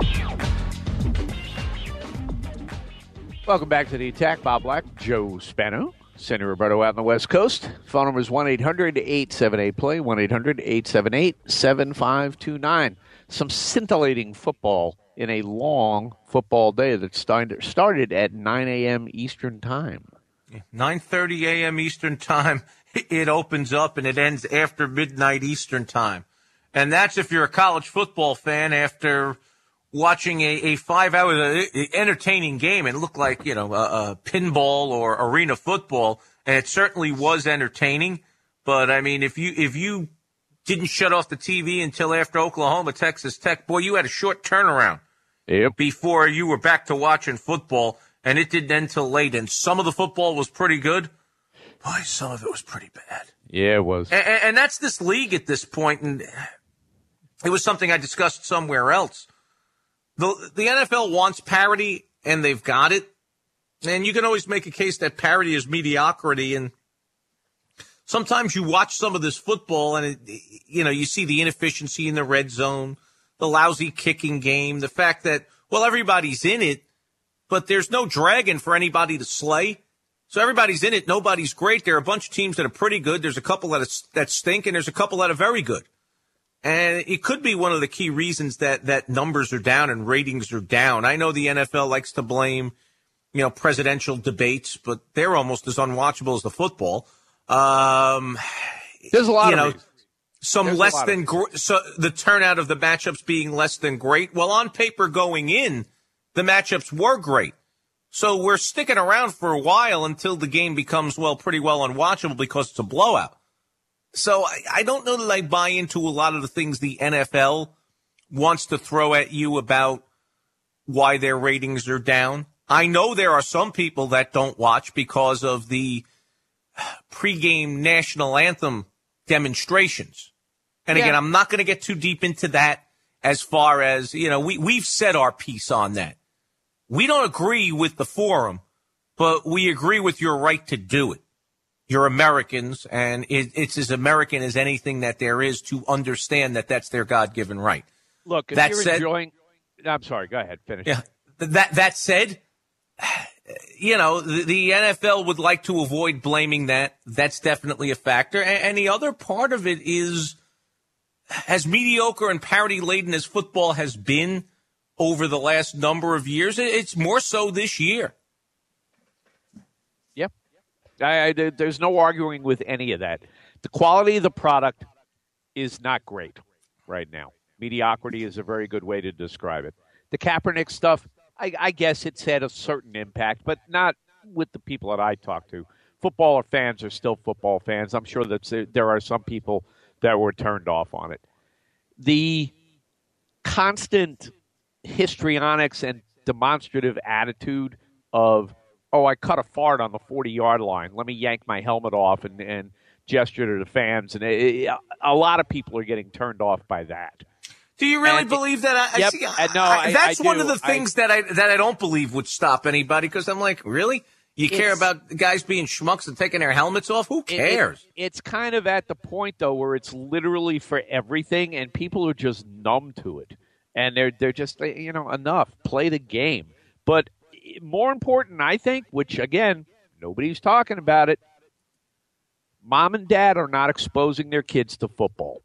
Welcome back to the Attack. Bob Black, Joe Spano, Sandy Roberto out on the West Coast. Phone number is one eight hundred, eight seven eight, play, one eight hundred, eight seven eight, seven five two nine. Some scintillating football in a long football day that started at nine a.m. Eastern Time. nine thirty a.m. Eastern Time, it opens up, and it ends after midnight Eastern Time. And that's if you're a college football fan after watching a, a five-hour entertaining game. It looked like, you know, a, a pinball or arena football, and it certainly was entertaining. But, I mean, if you if you didn't shut off the T V until after Oklahoma, Texas Tech, boy, you had a short turnaround yep. before you were back to watching football. and it didn't end till late. And some of the football was pretty good. Boy, some of it was pretty bad. Yeah, it was. And, and that's this league at this point, and it was something I discussed somewhere else. The, the N F L wants parity, and they've got it. And you can always make a case that parity is mediocrity, and sometimes you watch some of this football, and it, you know you see the inefficiency in the red zone, the lousy kicking game, the fact that, well, everybody's in it, but there's no dragon for anybody to slay. So everybody's in it. Nobody's great. There are a bunch of teams that are pretty good. There's a couple that, are, that stink, and there's a couple that are very good. And it could be one of the key reasons that, that numbers are down and ratings are down. I know the N F L likes to blame, you know, presidential debates, but they're almost as unwatchable as the football. Um, There's a lot you of know, reasons. some There's less than gr- so the turnout of the matchups being less than great. Well, on paper going in, the matchups were great. So we're sticking around for a while until the game becomes, well, pretty well unwatchable because it's a blowout. So I, I don't know that I buy into a lot of the things the N F L wants to throw at you about why their ratings are down. I know there are some people that don't watch because of the pregame national anthem demonstrations. And again, yeah. I'm not going to get too deep into that as far as, you know, we, we've said our piece on that. We don't agree with the forum, but we agree with your right to do it. You're Americans, and it, it's as American as anything that there is to understand that that's their God-given right. Look, if that you're said, enjoying... I'm sorry, go ahead, finish. Yeah. That, that said, you know, the, the N F L would like to avoid blaming that. That's definitely a factor. And, and the other part of it is, as mediocre and parity-laden as football has been over the last number of years, it's more so this year. Yep. I, I, there's no arguing with any of that. The quality of the product is not great right now. Mediocrity is a very good way to describe it. The Kaepernick stuff, I, I guess it's had a certain impact, but not with the people that I talk to. Football fans are still football fans. I'm sure that there are some people that were turned off on it. The constant histrionics and demonstrative attitude of, oh, I cut a fart on the forty-yard line. Let me yank my helmet off and, and gesture to the fans. And it, it, a lot of people are getting turned off by that. Do you really and believe that? I, yep, I see, I, no, I, I, that's I one do. of the things I, that I that I don't believe would stop anybody, because I'm like, really? You care about guys being schmucks and taking their helmets off? Who cares? It, it, it's kind of at the point, though, where it's literally for everything, and people are just numb to it. And they're they're just, you know, enough. Play the game. But more important, I think, which, again, nobody's talking about it, mom and dad are not exposing their kids to football.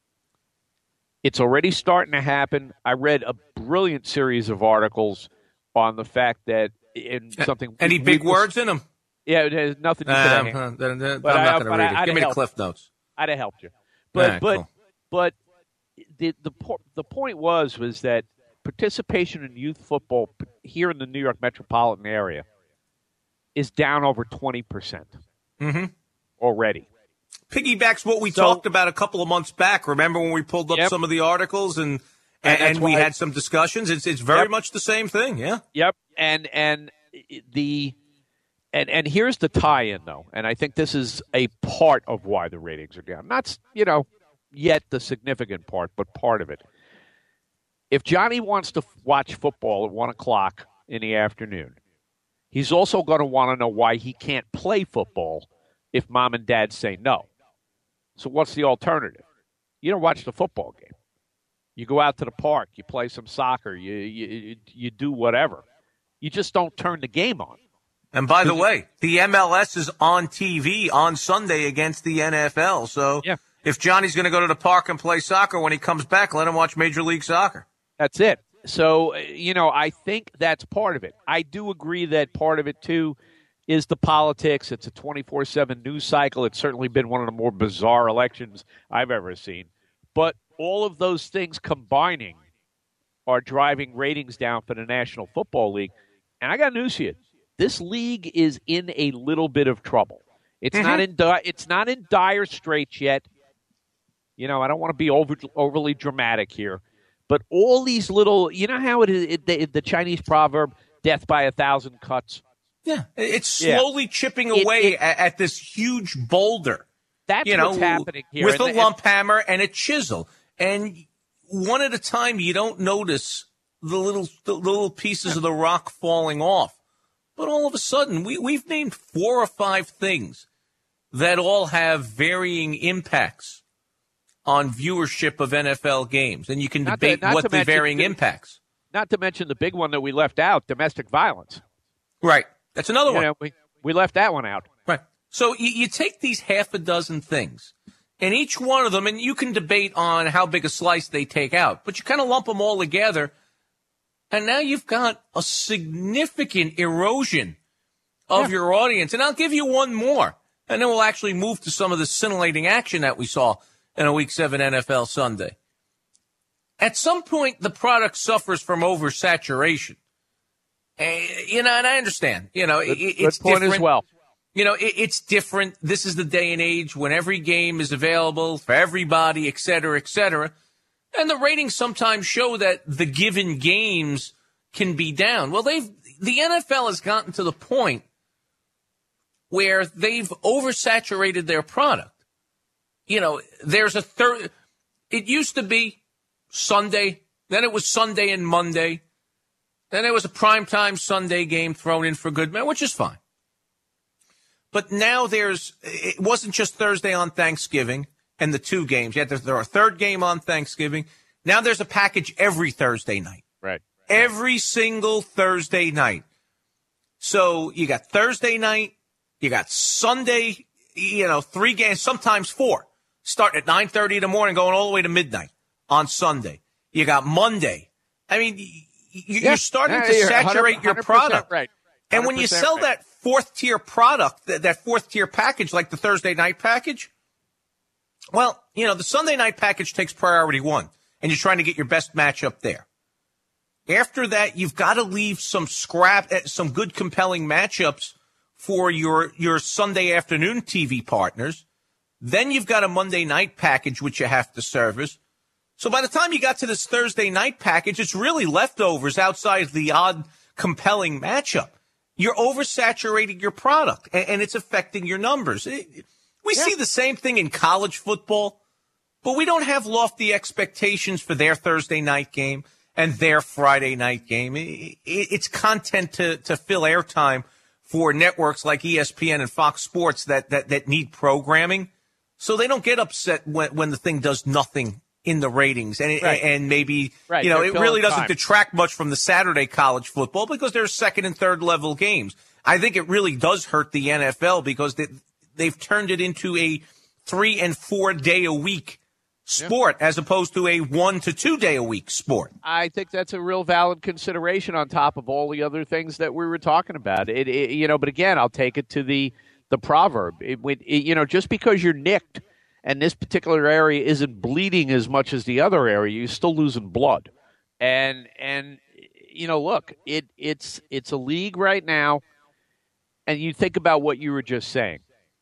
It's already starting to happen. I read a brilliant series of articles on the fact that in something. Any we, big we, words in them? Yeah, there's nothing. You uh, could have, uh, I'm not I, going to read I, it. Give me helped. the Cliff Notes. I'd have helped you, but right, but cool. but the the the point was was that participation in youth football here in the New York metropolitan area is down over twenty percent mm-hmm. already. Piggybacks what we so, talked about a couple of months back. Remember when we pulled up yep. some of the articles and and, and we had some discussions? It's it's very yep. much the same thing. Yeah. Yep. And and the and and here's the tie-in though, and I think this is a part of why the ratings are down. Not you know yet the significant part, but part of it. If Johnny wants to watch football at one o'clock in the afternoon, he's also going to want to know why he can't play football if mom and dad say no. So what's the alternative? You don't watch the football game. You go out to the park. You play some soccer. You you you do whatever. You just don't turn the game on. And by the way, the M L S is on T V on Sunday against the N F L. So yeah. if Johnny's going to go to the park and play soccer, when he comes back, let him watch Major League Soccer. That's it. So, you know, I think that's part of it. I do agree that part of it, too, is the politics. It's a twenty-four seven news cycle. It's certainly been one of the more bizarre elections I've ever seen. But all of those things combining are driving ratings down for the National Football League. And I got news for you. This league is in a little bit of trouble. It's mm-hmm. not in di- it's not in dire straits yet. You know, I don't want to be over, overly dramatic here. But all these little, you know how it is, it, the, the Chinese proverb, death by a thousand cuts. Yeah, it's slowly yeah. chipping it, away it, at, at this huge boulder. That's you know, what's happening here. With and a the, lump hammer and a chisel. And one at a time, you don't notice the little the little pieces of the rock falling off. But all of a sudden, we, we've named four or five things that all have varying impacts on viewership of N F L games. And you can not debate to, not what to the varying the, impacts. Not to mention the big one that we left out, domestic violence. Right. That's another you one. Know, we, we left that one out. Right. So you, you take these half a dozen things, and each one of them, and you can debate on how big a slice they take out, but you kind of lump them all together, and now you've got a significant erosion of yeah. your audience. And I'll give you one more, and then we'll actually move to some of the scintillating action that we saw in a Week seven N F L Sunday. At some point, the product suffers from oversaturation. Uh, you know, and I understand. You know, good, it, it's good point different. as well. You know, it, it's different. This is the day and age when every game is available for everybody, et cetera, et cetera. And the ratings sometimes show that the given games can be down. Well, they've the N F L has gotten to the point where they've oversaturated their product. You know, there's a third. It used to be Sunday, then it was Sunday and Monday. Then there was a primetime Sunday game thrown in for good measure, which is fine. But now there's, it wasn't just Thursday on Thanksgiving and the two games. Yet there's a third game on Thanksgiving. Now there's a package every Thursday night. Right. Every single Thursday night. So you got Thursday night, you got Sunday, you know, three games, sometimes four, starting at nine thirty in the morning, going all the way to midnight on Sunday. You got Monday. I mean, you're yeah. starting yeah, to saturate your product. Right. And when you sell right. that fourth tier product, that, that fourth tier package, like the Thursday night package, well, you know, the Sunday night package takes priority one, and you're trying to get your best matchup there. After that, you've got to leave some scrap, some good compelling matchups for your, your Sunday afternoon T V partners. Then you've got a Monday night package, which you have to service. So by the time you got to this Thursday night package, it's really leftovers outside of the odd, compelling matchup. You're oversaturating your product, and, and it's affecting your numbers. It, we yeah. see the same thing in college football, but we don't have lofty expectations for their Thursday night game and their Friday night game. It, it, it's content to, to fill airtime for networks like E S P N and Fox Sports that, that, that need programming. So they don't get upset when, when the thing does nothing in the ratings, and right. and maybe right. you know They're it really doesn't time. detract much from the Saturday college football because there's second and third level games. I think it really does hurt the N F L because they, they've turned it into a three and four day a week sport yeah. as opposed to a one to two day a week sport. I think that's a real valid consideration on top of all the other things that we were talking about. It, it you know, but again, I'll take it to the the proverb. It, it, you know, just because you're nicked and this particular area isn't bleeding as much as the other area, you're still losing blood. And and you know, look, it it's it's a league right now, and you think about what you were just saying.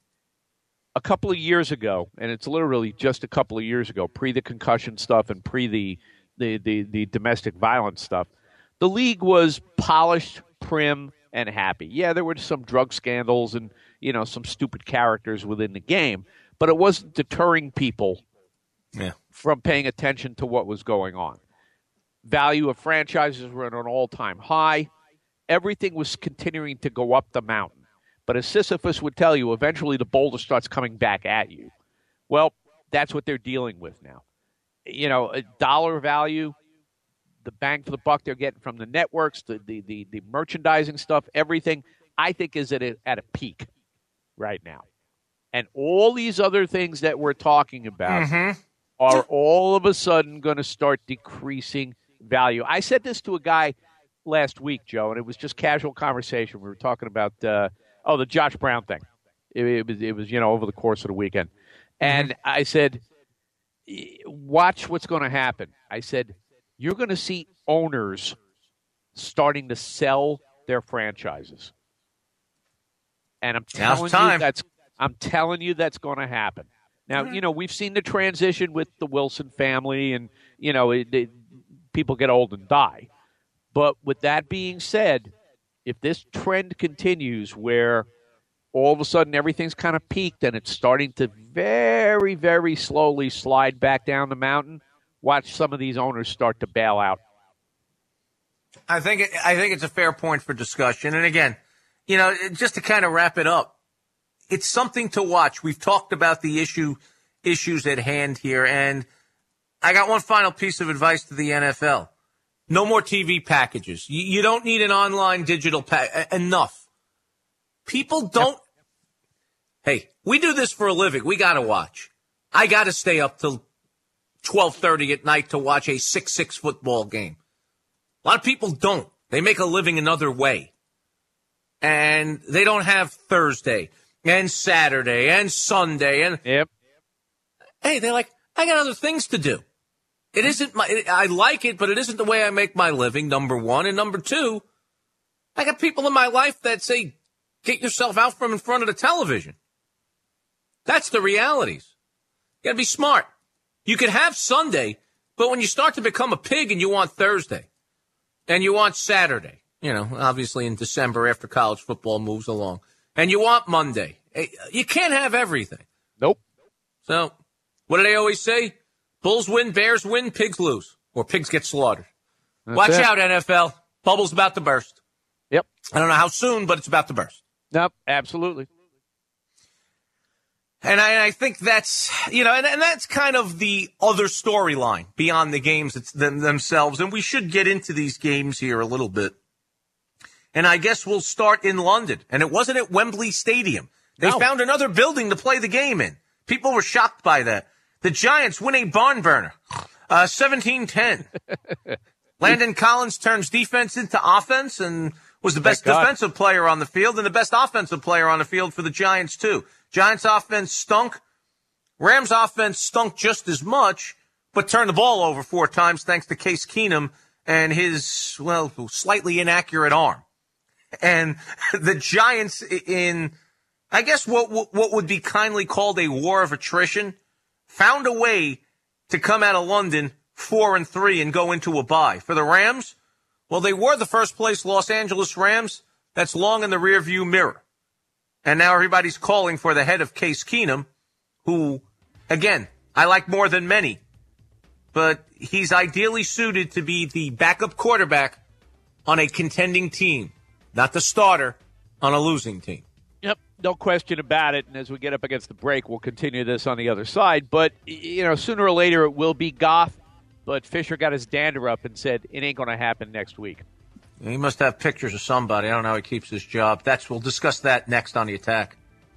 A couple of years ago, and it's literally just a couple of years ago, pre the concussion stuff and pre the the the, the domestic violence stuff, the league was polished, prim, and happy. Yeah, there were some drug scandals and, you know, some stupid characters within the game, but it wasn't deterring people yeah. from paying attention to what was going on. Value of franchises were at an all-time high. Everything was continuing to go up the mountain. But as Sisyphus would tell you, eventually the boulder starts coming back at you. Well, that's what they're dealing with now. You know, a dollar value, the bang for the buck they're getting from the networks, the the the, the merchandising stuff, everything, I think is at a, at a peak right now. And all these other things that we're talking about mm-hmm. are all of a sudden going to start decreasing value. I said this to a guy last week, Joe, and it was just casual conversation. We were talking about, uh, oh, the Josh Brown thing. It, it, was, it was, you know, over the course of the weekend. And mm-hmm. I said, watch what's going to happen. I said, you're going to see owners starting to sell their franchises. And I'm telling you that's I'm telling you that's going to happen. Now, you know, we've seen the transition with the Wilson family, and, you know, it, it, people get old and die. But with that being said, if this trend continues where all of a sudden everything's kind of peaked and it's starting to very, very slowly slide back down the mountain, watch some of these owners start to bail out. I think it, I think it's a fair point for discussion. And again, you know, just to kind of wrap it up, it's something to watch. We've talked about the issue issues at hand here, and I got one final piece of advice to the N F L. No more T V packages. You, you don't need an online digital pack. Enough. People don't. Yep. Hey, we do this for a living. We got to watch. I got to stay up till twelve thirty at night to watch a six six football game. A lot of people don't. They make a living another way. And they don't have Thursday and Saturday and Sunday. And yep. Hey, they're like, I got other things to do. It isn't my, I like it, but it isn't the way I make my living, number one. And number two, I got people in my life that say, get yourself out from in front of the television. That's the realities. You got to be smart. You could have Sunday, but when you start to become a pig and you want Thursday and you want Saturday, you know, obviously in December after college football moves along, and you want Monday, you can't have everything. Nope. So what do they always say? Bulls win, Bears win, pigs lose, or pigs get slaughtered. That's Watch it. out, N F L. Bubble's about to burst. Yep. I don't know how soon, but it's about to burst. Nope, absolutely. And I, I think that's, you know, and, and that's kind of the other storyline beyond the games it's them, themselves. And we should get into these games here a little bit. And I guess we'll start in London. And it wasn't at Wembley Stadium. They no. found another building to play the game in. People were shocked by that. The Giants win a barn burner, uh, seventeen ten. Landon Collins turns defense into offense and was the best defensive player on the field and the best offensive player on the field for the Giants, too. Giants offense stunk. Rams offense stunk just as much, but turned the ball over four times thanks to Case Keenum and his, well, slightly inaccurate arm. And the Giants in, I guess what what would be kindly called a war of attrition, found a way to come out of London four and three and go into a bye. For the Rams, well, they were the first place Los Angeles Rams. That's long in the rearview mirror. And now everybody's calling for the head of Case Keenum, who, again, I like more than many, but he's ideally suited to be the backup quarterback on a contending team, not the starter on a losing team. Yep, no question about it. And as we get up against the break, we'll continue this on the other side. But, you know, sooner or later it will be Goff. But Fisher got his dander up and said it ain't going to happen next week. He must have pictures of somebody. I don't know how he keeps his job. That's we'll discuss that next on The Attack.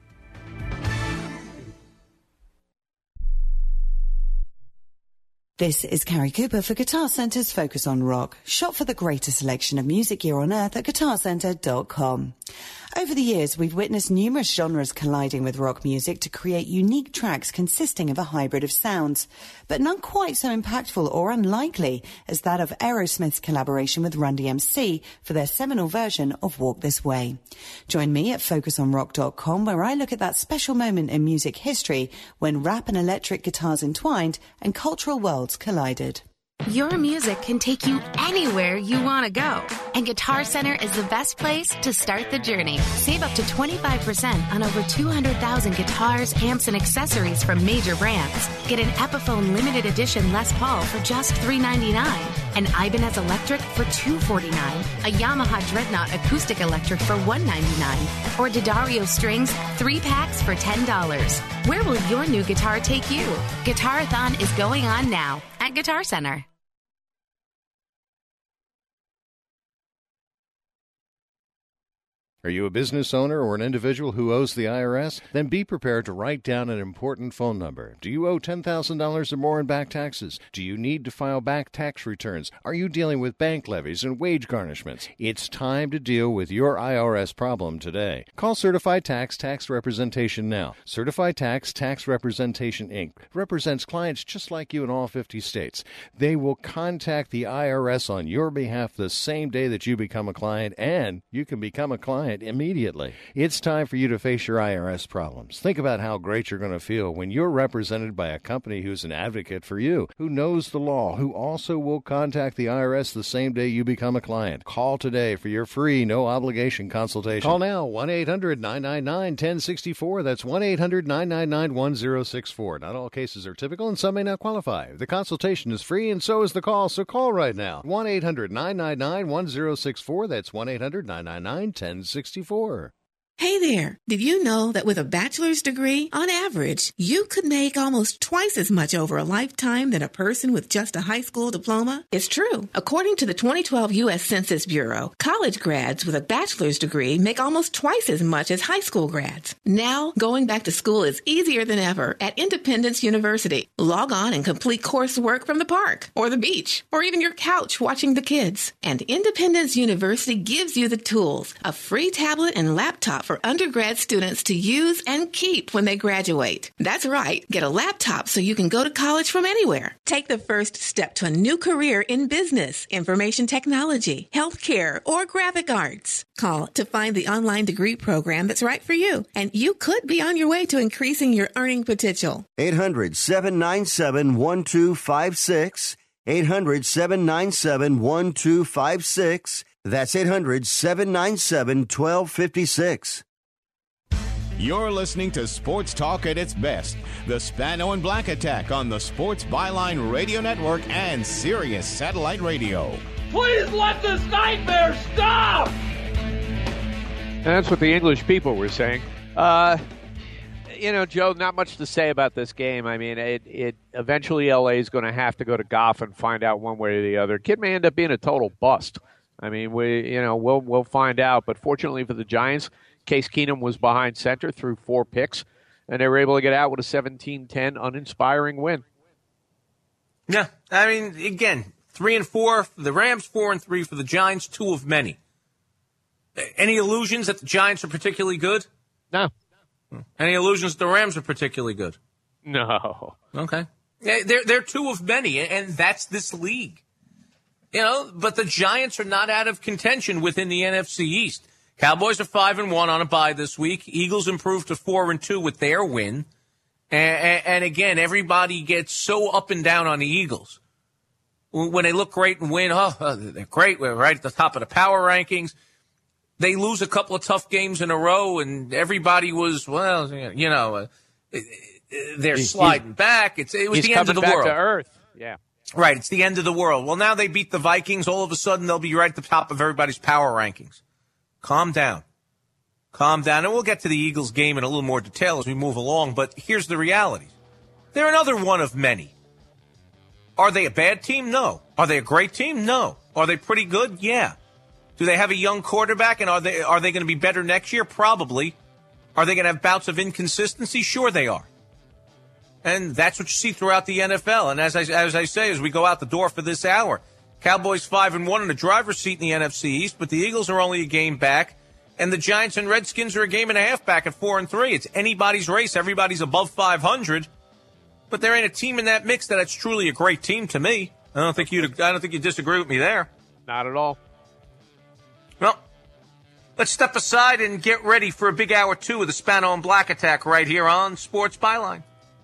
This is Carrie Cooper for Guitar Center's Focus on Rock. Shop for the greatest selection of music gear on earth at guitar center dot com. Over the years, we've witnessed numerous genres colliding with rock music to create unique tracks consisting of a hybrid of sounds, but none quite so impactful or unlikely as that of Aerosmith's collaboration with Run D M C for their seminal version of Walk This Way. Join me at focus on rock dot com, where I look at that special moment in music history when rap and electric guitars entwined and cultural worlds collided. Your music can take you anywhere you want to go, and Guitar Center is the best place to start the journey. Save up to twenty-five percent on over two hundred thousand guitars, amps, and accessories from major brands. Get an Epiphone limited edition Les Paul for just three ninety-nine, an Ibanez Electric for two forty-nine, a Yamaha Dreadnought Acoustic Electric for one ninety-nine, or D'Addario Strings three packs for ten dollars. Where will your new guitar take you? Guitarathon is going on now at Guitar Center. Are you a business owner or an individual who owes the I R S? Then be prepared to write down an important phone number. Do you owe ten thousand dollars or more in back taxes? Do you need to file back tax returns? Are you dealing with bank levies and wage garnishments? It's time to deal with your I R S problem today. Call Certified Tax Tax Representation now. Certified Tax Tax Representation, Incorporated represents clients just like you in all fifty states. They will contact the I R S on your behalf the same day that you become a client, and you can become a client client immediately. It's time for you to face your I R S problems. Think about how great you're going to feel when you're represented by a company who's an advocate for you, who knows the law, who also will contact the I R S the same day you become a client. Call today for your free, no-obligation consultation. Call now, one eight hundred nine nine nine one zero six four. That's one eight hundred nine nine nine one zero six four. Not all cases are typical, and some may not qualify. The consultation is free, and so is the call, so call right now. one eight hundred nine nine nine one zero six four. That's one eight hundred nine nine nine one zero six four. Hey there, did you know that with a bachelor's degree, on average, you could make almost twice as much over a lifetime than a person with just a high school diploma? It's true. According to the twenty twelve U S Census Bureau, college grads with a bachelor's degree make almost twice as much as high school grads. Now, going back to school is easier than ever at Independence University. Log on and complete coursework from the park, or the beach, or even your couch watching the kids. And Independence University gives you the tools, a free tablet and laptop for undergrad students to use and keep when they graduate. That's right. Get a laptop so you can go to college from anywhere. Take the first step to a new career in business, information technology, healthcare, or graphic arts. Call to find the online degree program that's right for you, and you could be on your way to increasing your earning potential. eight hundred seven nine seven one two five six. eight hundred seven nine seven one two five six. That's eight hundred seven nine seven one two five six. You're listening to Sports Talk at its best. The Spano and Black Attack on the Sports Byline Radio Network and Sirius Satellite Radio. Please let this nightmare stop! And that's what the English people were saying. Uh, you know, Joe, not much to say about this game. I mean, it, it eventually L A is going to have to go to Goff and find out one way or the other. Kid may end up being a total bust. I mean, we you know we'll we'll find out. But fortunately for the Giants, Case Keenum was behind center through four picks, and they were able to get out with a seventeen ten uninspiring win. Yeah, I mean, again, three and four for the Rams, four and three for the Giants, two of many. Any illusions that the Giants are particularly good? No. Any illusions the Rams are particularly good? No. Okay. They're they're two of many, and that's this league. You know, but the Giants are not out of contention within the N F C East. Cowboys are five and one on a bye this week. Eagles improved to four and two with their win. And, and again, everybody gets so up and down on the Eagles. When they look great and win, oh, they're great. We're right at the top of the power rankings. They lose a couple of tough games in a row, and everybody was, well, you know, uh, they're he's, sliding he's, back. It's it was the end of the back world. To earth. Yeah. Right, it's the end of the world. Well, now they beat the Vikings. All of a sudden, they'll be right at the top of everybody's power rankings. Calm down. Calm down. And we'll get to the Eagles game in a little more detail as we move along. But here's the reality. They're another one of many. Are they a bad team? No. Are they a great team? No. Are they pretty good? Yeah. Do they have a young quarterback? And are they are they going to be better next year? Probably. Are they going to have bouts of inconsistency? Sure they are. And that's what you see throughout the N F L. And as I, as I say, as we go out the door for this hour, Cowboys five and one in the driver's seat in the N F C East, but the Eagles are only a game back, and the Giants and Redskins are a game and a half back at four and three. It's anybody's race. Everybody's above five hundred, but there ain't a team in that mix that's truly a great team to me. I don't think you. I don't think you disagree with me there. Not at all. Well, let's step aside and get ready for a big hour two of the Spano and Black Attack right here on Sports Byline.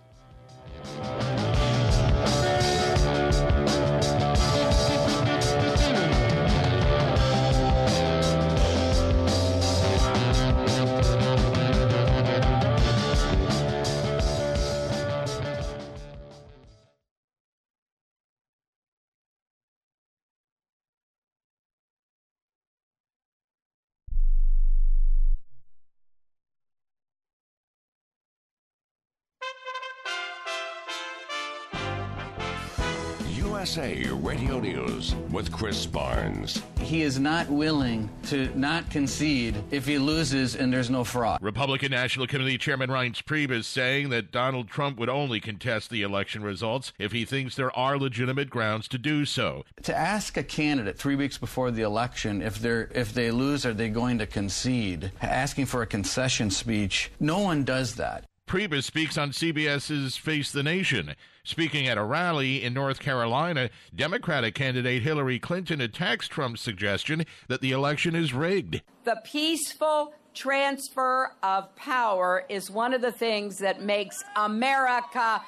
U S A Radio News with Chris Barnes. He is not willing to not concede if he loses and there's no fraud. Republican National Committee Chairman Reince Priebus is saying that Donald Trump would only contest the election results if he thinks there are legitimate grounds to do so. To ask a candidate three weeks before the election if they're if they lose, are they going to concede, asking for a concession speech, no one does that. Priebus speaks on CBS's Face the Nation. Speaking at a rally in North Carolina, Democratic candidate Hillary Clinton attacks Trump's suggestion that the election is rigged. The peaceful transfer of power is one of the things that makes America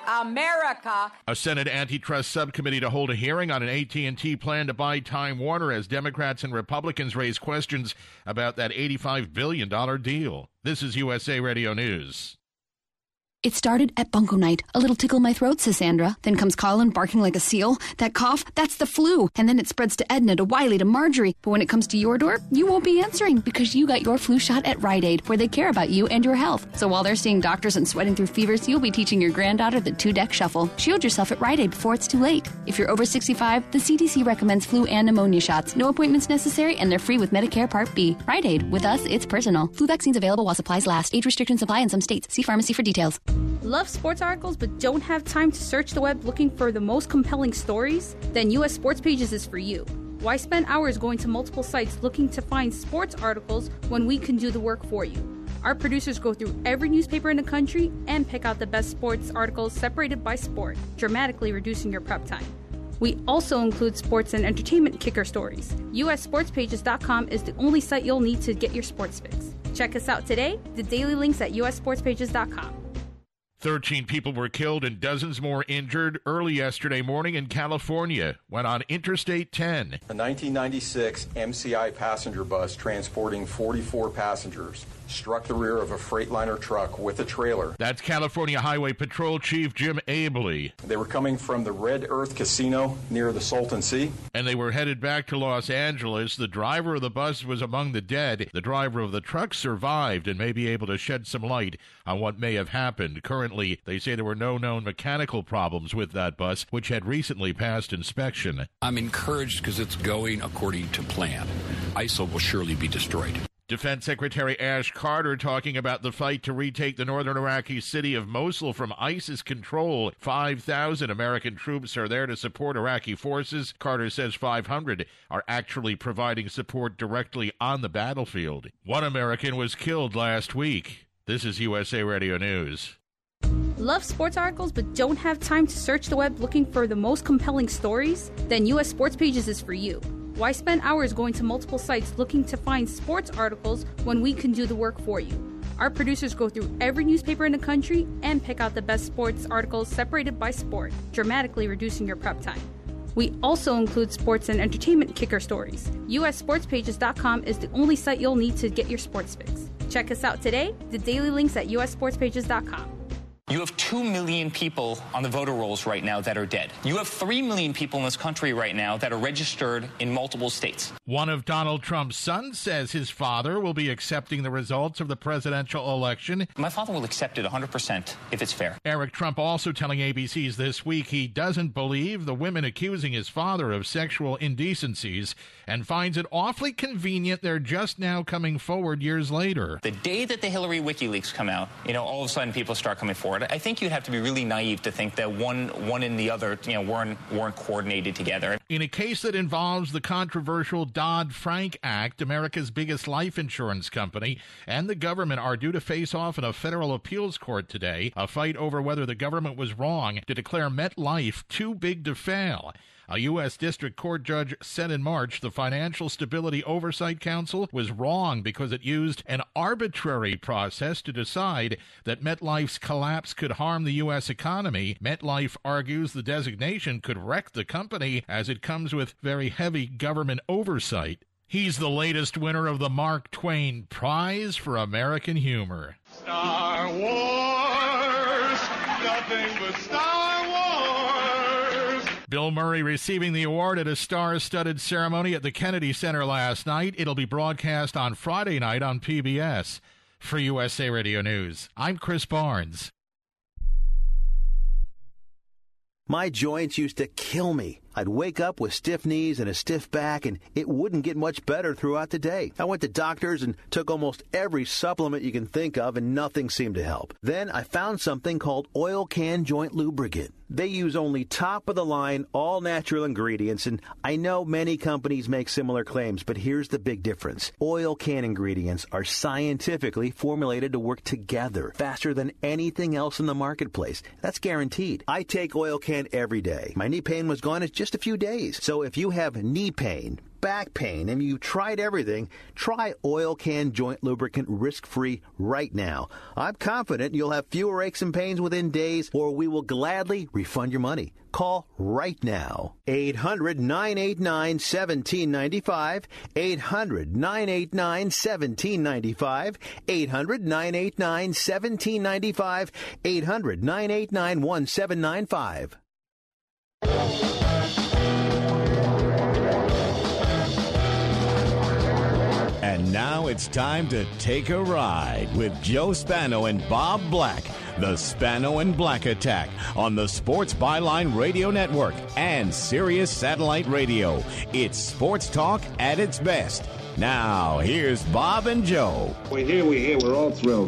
America. A Senate antitrust subcommittee to hold a hearing on an A T and T plan to buy Time Warner as Democrats and Republicans raise questions about that eighty-five billion dollars deal. This is U S A Radio News. It started at Bunko Night. A little tickle in my throat, says Sandra. Then comes Colin barking like a seal. That cough, that's the flu. And then it spreads to Edna, to Wiley, to Marjorie. But when it comes to your door, you won't be answering because you got your flu shot at Rite Aid, where they care about you and your health. So while they're seeing doctors and sweating through fevers, you'll be teaching your granddaughter the two-deck shuffle. Shield yourself at Rite Aid before it's too late. If you're over sixty-five, the C D C recommends flu and pneumonia shots. No appointments necessary, and they're free with Medicare Part B. Rite Aid. With us, it's personal. Flu vaccines available while supplies last. Age restrictions apply in some states. See pharmacy for details. Love sports articles but don't have time to search the web looking for the most compelling stories? Then U S Sports Pages is for you. Why spend hours going to multiple sites looking to find sports articles when we can do the work for you? Our producers go through every newspaper in the country and pick out the best sports articles separated by sport, dramatically reducing your prep time. We also include sports and entertainment kicker stories. U S sports pages dot com is the only site you'll need to get your sports fix. Check us out today. The daily links at U S sports pages dot com. thirteen people were killed and dozens more injured early yesterday morning in California when on Interstate ten. A nineteen ninety-six M C I passenger bus transporting forty-four passengers struck the rear of a Freightliner truck with a trailer. That's California Highway Patrol Chief Jim Abley. They were coming from the Red Earth Casino near the Salton Sea. And they were headed back to Los Angeles. The driver of the bus was among the dead. The driver of the truck survived and may be able to shed some light on what may have happened. Currently, they say there were no known mechanical problems with that bus, which had recently passed inspection. I'm encouraged because it's going according to plan. ISIL will surely be destroyed. Defense Secretary Ash Carter talking about the fight to retake the northern Iraqi city of Mosul from ISIS control. five thousand American troops are there to support Iraqi forces. Carter says five hundred are actually providing support directly on the battlefield. One American was killed last week. This is U S A Radio News. Love sports articles but don't have time to search the web looking for the most compelling stories? Then U S Sports Pages is for you. Why spend hours going to multiple sites looking to find sports articles when we can do the work for you? Our producers go through every newspaper in the country and pick out the best sports articles separated by sport, dramatically reducing your prep time. We also include sports and entertainment kicker stories. U S sports pages dot com is the only site you'll need to get your sports fix. Check us out today. The daily links at U S sports pages dot com. You have two million people on the voter rolls right now that are dead. You have three million people in this country right now that are registered in multiple states. One of Donald Trump's sons says his father will be accepting the results of the presidential election. My father will accept it one hundred percent if it's fair. Eric Trump also telling A B C's This Week he doesn't believe the women accusing his father of sexual indecencies and finds it awfully convenient they're just now coming forward years later. The day that the Hillary WikiLeaks come out, you know, all of a sudden people start coming forward. I think you'd have to be really naive to think that one one and the other, you know, weren't weren't coordinated together. In a case that involves the controversial Dodd-Frank Act, America's biggest life insurance company and the government are due to face off in a federal appeals court today, a fight over whether the government was wrong to declare MetLife too big to fail. A U S District Court judge said in March the Financial Stability Oversight Council was wrong because it used an arbitrary process to decide that MetLife's collapse could harm the U S economy. MetLife argues the designation could wreck the company as it comes with very heavy government oversight. He's the latest winner of the Mark Twain Prize for American Humor. Star Wars, nothing but Star Wars. Bill Murray receiving the award at a star-studded ceremony at the Kennedy Center last night. It'll be broadcast on Friday night on P B S. For U S A Radio News, I'm Chris Barnes. My joints used to kill me. I'd wake up with stiff knees and a stiff back, and it wouldn't get much better throughout the day. I went to doctors and took almost every supplement you can think of, and nothing seemed to help. Then I found something called Oil Can Joint Lubricant. They use only top-of-the-line, all-natural ingredients, and I know many companies make similar claims, but here's the big difference. Oil Can ingredients are scientifically formulated to work together faster than anything else in the marketplace. That's guaranteed. I take Oil Can every day. My knee pain was gone in just a few days. So if you have knee pain, back pain, and you've tried everything, try Oil Can Joint Lubricant risk-free right now. I'm confident you'll have fewer aches and pains within days, or we will gladly refund your money. Call right now. eight hundred, nine eight nine, one seven nine five. eight hundred, nine eight nine, one seven nine five. eight hundred, nine eight nine, one seven nine five. eight hundred, nine eight nine, one seven nine five. And now it's time to take a ride with Joe Spano and Bob Black. The Spano and Black Attack on the Sports Byline Radio Network and Sirius Satellite Radio. It's sports talk at its best. Now, here's Bob and Joe. We're here, we're here. We're all thrilled.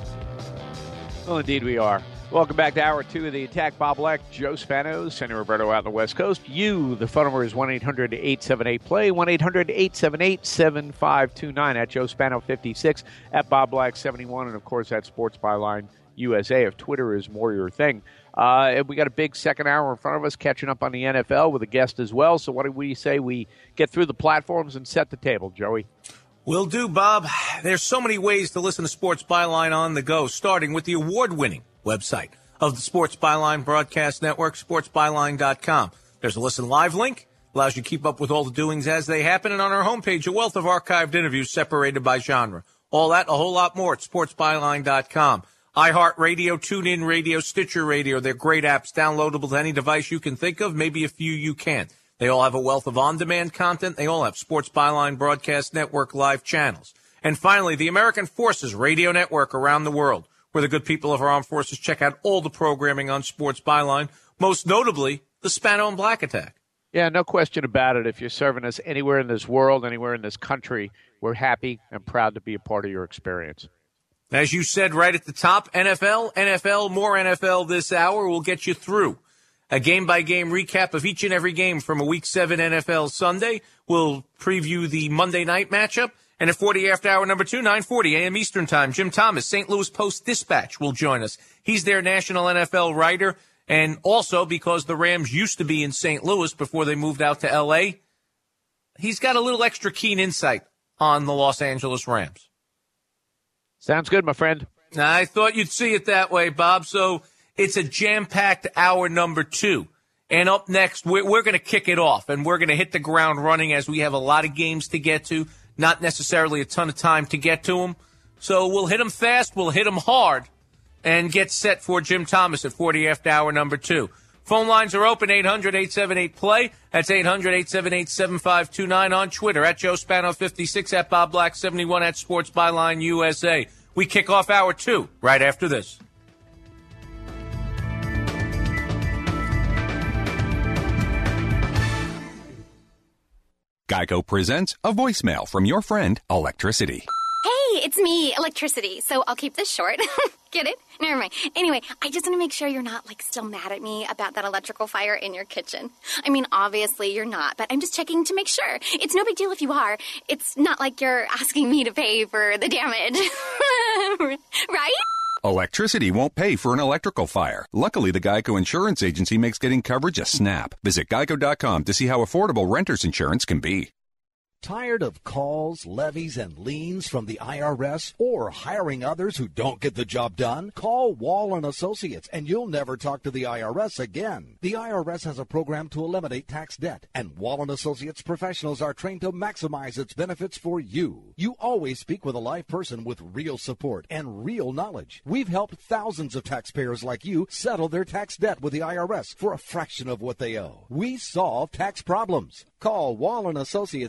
Well, indeed we are. Welcome back to Hour two of the Attack. Bob Black, Joe Spano, Sandy Roberto out on the West Coast. You, the phone number is one eight hundred eight seven eight play, one eight hundred eight seven eight seven five two nine, at Joe Spano fifty-six, at Bob Black seventy-one, and, of course, at Sports Byline U S A if Twitter is more your thing. Uh, and we got a big second hour in front of us, catching up on the N F L with a guest as well. So what do we say we get through the platforms and set the table, Joey? Will do, Bob. There's so many ways to listen to Sports Byline on the go, starting with the award-winning website of the Sports Byline Broadcast Network, sports byline dot com. There's a listen live link, allows you to keep up with all the doings as they happen, and on our homepage, a wealth of archived interviews separated by genre. All that, a whole lot more at sports byline dot com. iHeartRadio, TuneIn Radio, Stitcher Radio, they're great apps, downloadable to any device you can think of, maybe a few you can't. They all have a wealth of on-demand content. They all have Sports Byline Broadcast Network live channels. And finally, the American Forces Radio Network around the world, where the good people of our armed forces check out all the programming on Sports Byline, most notably the Spano and Black Attack. Yeah, no question about it. If you're serving us anywhere in this world, anywhere in this country, we're happy and proud to be a part of your experience. As you said right at the top, N F L, N F L, more N F L this hour will get you through a game-by-game recap of each and every game from a Week seven N F L Sunday. We'll preview the Monday night matchup. And at forty after hour number two, nine forty a.m. Eastern Time, Jim Thomas, Saint Louis Post-Dispatch, will join us. He's their national N F L writer. And also, because the Rams used to be in Saint Louis before they moved out to L A, he's got a little extra keen insight on the Los Angeles Rams. Sounds good, my friend. I thought you'd see it that way, Bob. So it's a jam-packed hour number two. And up next, we're, we're going to kick it off, and we're going to hit the ground running as we have a lot of games to get to. Not necessarily a ton of time to get to them. So we'll hit them fast, we'll hit them hard, and get set for Jim Thomas at forty after hour number two. Phone lines are open, eight hundred eight seven eight play. That's eight hundred eight seven eight seven five two nine. On Twitter, at Joe Spano fifty-six, at Bob Black seventy-one, at Sports Byline U S A. We kick off hour two right after this. Geico presents a voicemail from your friend, Electricity. Hey, it's me, Electricity. So I'll keep this short. Get it? Never mind. Anyway, I just want to make sure you're not, like, still mad at me about that electrical fire in your kitchen. I mean, obviously you're not, but I'm just checking to make sure. It's no big deal if you are. It's not like you're asking me to pay for the damage. Right? Electricity won't pay for an electrical fire. Luckily, the Geico Insurance Agency makes getting coverage a snap. Visit geico dot com to see how affordable renter's insurance can be. Tired of calls, levies, and liens from the I R S or hiring others who don't get the job done? Call Wall and Associates and you'll never talk to the I R S again. The I R S has a program to eliminate tax debt, and Wall and Associates professionals are trained to maximize its benefits for you. You always speak with a live person with real support and real knowledge. We've helped thousands of taxpayers like you settle their tax debt with the I R S for a fraction of what they owe. We solve tax problems. Call Wall and Associates now.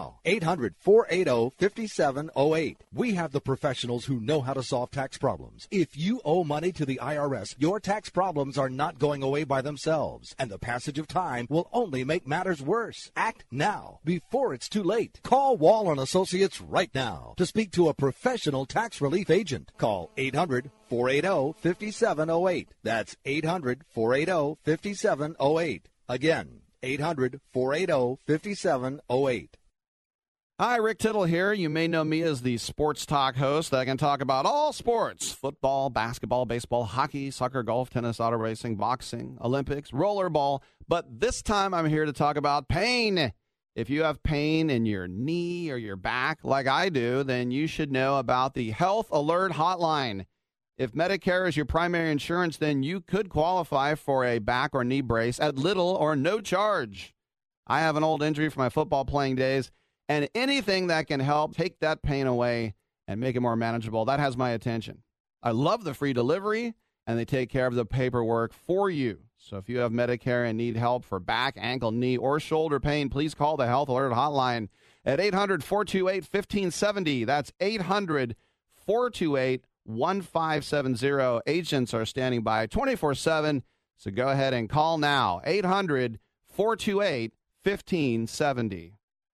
now. eight hundred, four eight zero, five seven zero eight. We have the professionals who know how to solve tax problems. If you owe money to the I R S, your tax problems are not going away by themselves, and the passage of time will only make matters worse. Act now, before it's too late. Call Wall and Associates right now to speak to a professional tax relief agent. Call eight hundred, four eight zero, five seven zero eight. That's eight hundred, four eight zero, five seven zero eight. Again, eight hundred, four eight zero, five seven zero eight. Hi, Rick Tittle here. You may know me as the sports talk host that can talk about all sports: football, basketball, baseball, hockey, soccer, golf, tennis, auto racing, boxing, Olympics, rollerball. But this time I'm here to talk about pain. If you have pain in your knee or your back like I do, then you should know about the Health Alert Hotline. If Medicare is your primary insurance, then you could qualify for a back or knee brace at little or no charge. I have an old injury from my football playing days, and anything that can help take that pain away and make it more manageable, that has my attention. I love the free delivery, and they take care of the paperwork for you. So if you have Medicare and need help for back, ankle, knee, or shoulder pain, please call the Health Alert Hotline at eight hundred, four two eight, one five seven zero. That's eight hundred, four two eight, one five seven zero. Agents are standing by twenty-four seven, so go ahead and call now. eight hundred, four two eight, one five seven zero.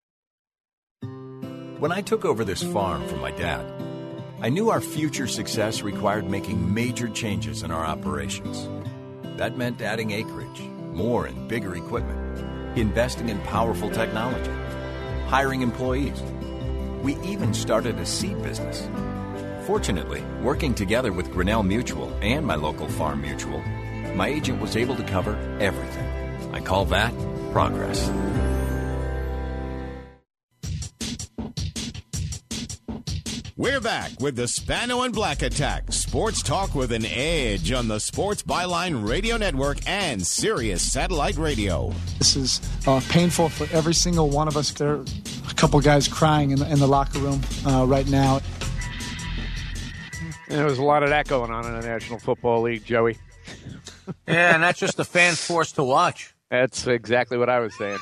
When I took over this farm from my dad, I knew our future success required making major changes in our operations. That meant adding acreage, more and bigger equipment, investing in powerful technology, hiring employees. We even started a seed business. Fortunately, working together with Grinnell Mutual and my local farm mutual, my agent was able to cover everything. I call that progress. We're back with the Spano and Black Attack, sports talk with an edge on the Sports Byline Radio Network and Sirius Satellite Radio. This is uh, painful for every single one of us. There are a couple guys crying in the, in the locker room uh, right now. And there was a lot of that going on in the National Football League, Joey. Yeah, and that's just the fans forced to watch. That's exactly what I was saying.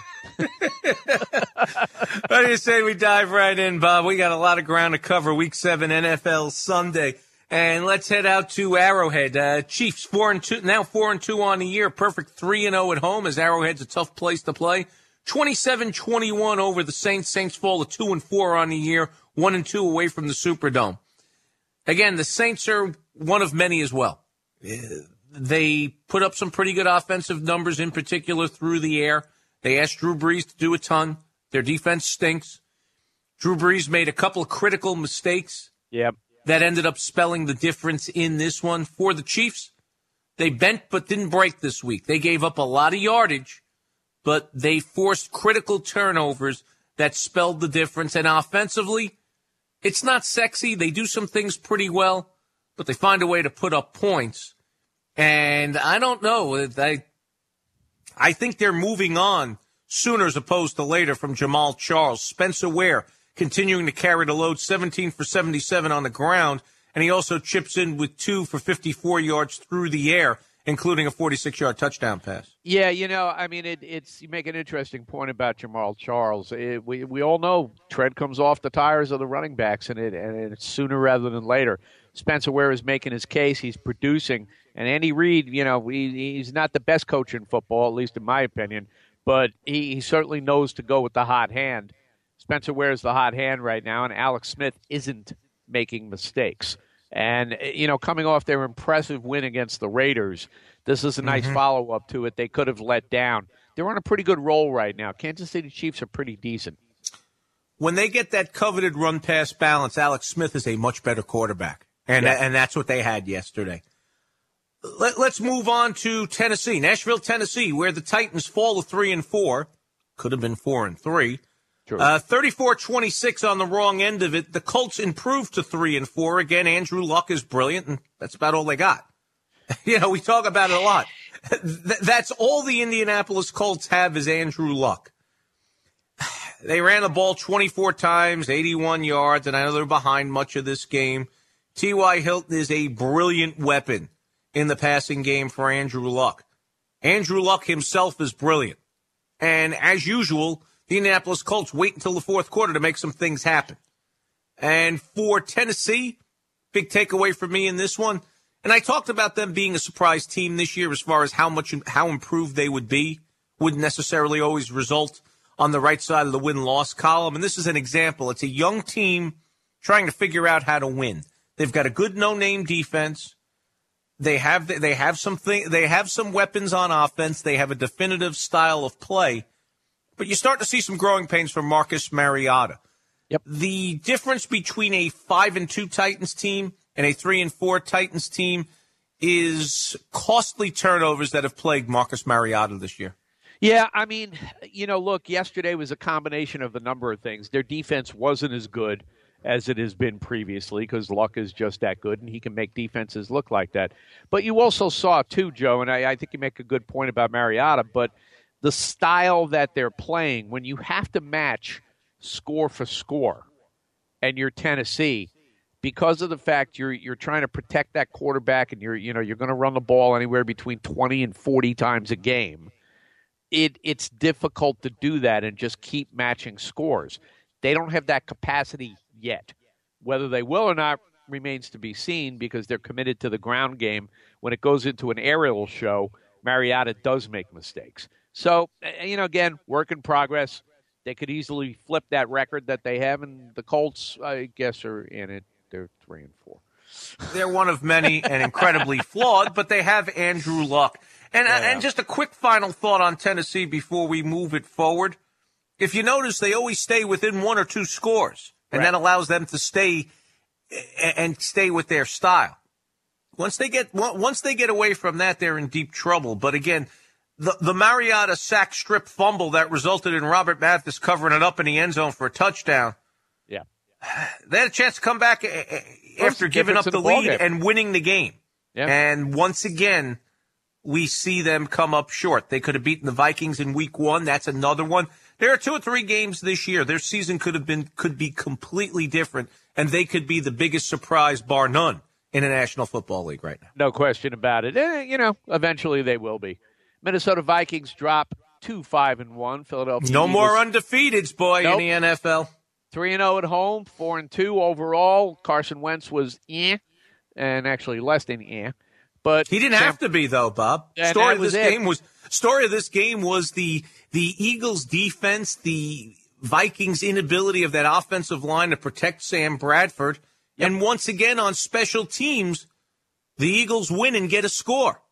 What do you say we dive right in, Bob? We got a lot of ground to cover. Week seven N F L Sunday. And let's head out to Arrowhead. Uh, Chiefs four and two, now four and two on the year. Perfect three and zero at home, as Arrowhead's a tough place to play. twenty-seven twenty-one over the Saints. Saints fall to two and four on the year, one and two away from the Superdome. Again, the Saints are one of many as well. They put up some pretty good offensive numbers, in particular through the air. They asked Drew Brees to do a ton. Their defense stinks. Drew Brees made a couple of critical mistakes. Yep. That ended up spelling the difference in this one. For the Chiefs, they bent but didn't break this week. They gave up a lot of yardage, but they forced critical turnovers that spelled the difference. And offensively, it's not sexy. They do some things pretty well, but they find a way to put up points. And I don't know. I, I think they're moving on sooner as opposed to later from Jamal Charles. Spencer Ware continuing to carry the load, seventeen for seventy-seven on the ground, and he also chips in with two for fifty-four yards through the air, including a forty-six-yard touchdown pass. Yeah, you know, I mean, it, it's you make an interesting point about Jamal Charles. It, we we all know tread comes off the tires of the running backs, and it and it's sooner rather than later. Spencer Ware is making his case. He's producing. And Andy Reid, you know, he, he's not the best coach in football, at least in my opinion, but he, he certainly knows to go with the hot hand. Spencer Ware is the hot hand right now, and Alex Smith isn't making mistakes. And, you know, coming off their impressive win against the Raiders, this is a nice mm-hmm. follow-up to it. They could have let down. They're on a pretty good roll right now. Kansas City Chiefs are pretty decent. When they get that coveted run-pass balance, Alex Smith is a much better quarterback, and yeah. and that's what they had yesterday. Let, let's move on to Tennessee, Nashville, Tennessee, where the Titans fall to three and four. Could have been four and three. Uh, thirty-four twenty-six on the wrong end of it. The Colts improved to three and four. Again, Andrew Luck is brilliant, and that's about all they got. You know, we talk about it a lot. Th- that's all the Indianapolis Colts have is Andrew Luck. They ran the ball twenty-four times, eighty-one yards, and I know they're behind much of this game. T Y. Hilton is a brilliant weapon in the passing game for Andrew Luck. Andrew Luck himself is brilliant. And as usual, The Indianapolis Colts wait until the fourth quarter to make some things happen. And for Tennessee, big takeaway for me in this one, and I talked about them being a surprise team this year as far as how much how improved they would be, wouldn't necessarily always result on the right side of the win-loss column. And this is an example. It's a young team trying to figure out how to win. They've got a good no-name defense. They have they have some thing, they have some weapons on offense. They have a definitive style of play. But you start to see some growing pains from Marcus Mariota. Yep. The difference between a five and two Titans team and a three and four Titans team is costly turnovers that have plagued Marcus Mariota this year. Yeah, I mean, you know, look, yesterday was a combination of a number of things. Their defense wasn't as good as it has been previously because Luck is just that good, and he can make defenses look like that. But you also saw, too, Joe, and I, I think you make a good point about Mariota, but the style that they're playing, when you have to match score for score, and you're Tennessee, because of the fact you're you're trying to protect that quarterback, and you're you know you're going to run the ball anywhere between twenty and forty times a game, it it's difficult to do that and just keep matching scores. They don't have that capacity yet. Whether they will or not remains to be seen because they're committed to the ground game. When it goes into an aerial show, Mariota does make mistakes. So, you know, again, work in progress. They could easily flip that record that they have, and the Colts, I guess, are in it. They're three and four. They're one of many and incredibly flawed, but they have Andrew Luck. And yeah. and just a quick final thought on Tennessee before we move it forward. If you notice, they always stay within one or two scores, and right. that allows them to stay and stay with their style. Once they get once they get away from that, they're in deep trouble. But again, the the Mariota sack strip fumble that resulted in Robert Mathis covering it up in the end zone for a touchdown. Yeah, they had a chance to come back after giving up the, the lead game. and winning the game. Yeah. And once again, we see them come up short. They could have beaten the Vikings in week one. That's another one. There are two or three games this year. Their season could have been could be completely different, and they could be the biggest surprise, bar none, in the National Football League right now. No question about it. Eh, you know, eventually they will be. Minnesota Vikings drop to five and one. Philadelphia No Eagles, more undefeateds, boy, nope. in the N F L. Three and zero at home, four and two overall. Carson Wentz was eh, and actually less than eh. But he didn't Sam, have to be, though, Bob. Story of this it. game was story of this game was the the Eagles' defense, the Vikings' inability of that offensive line to protect Sam Bradford, yep. and once again on special teams, the Eagles win and get a score.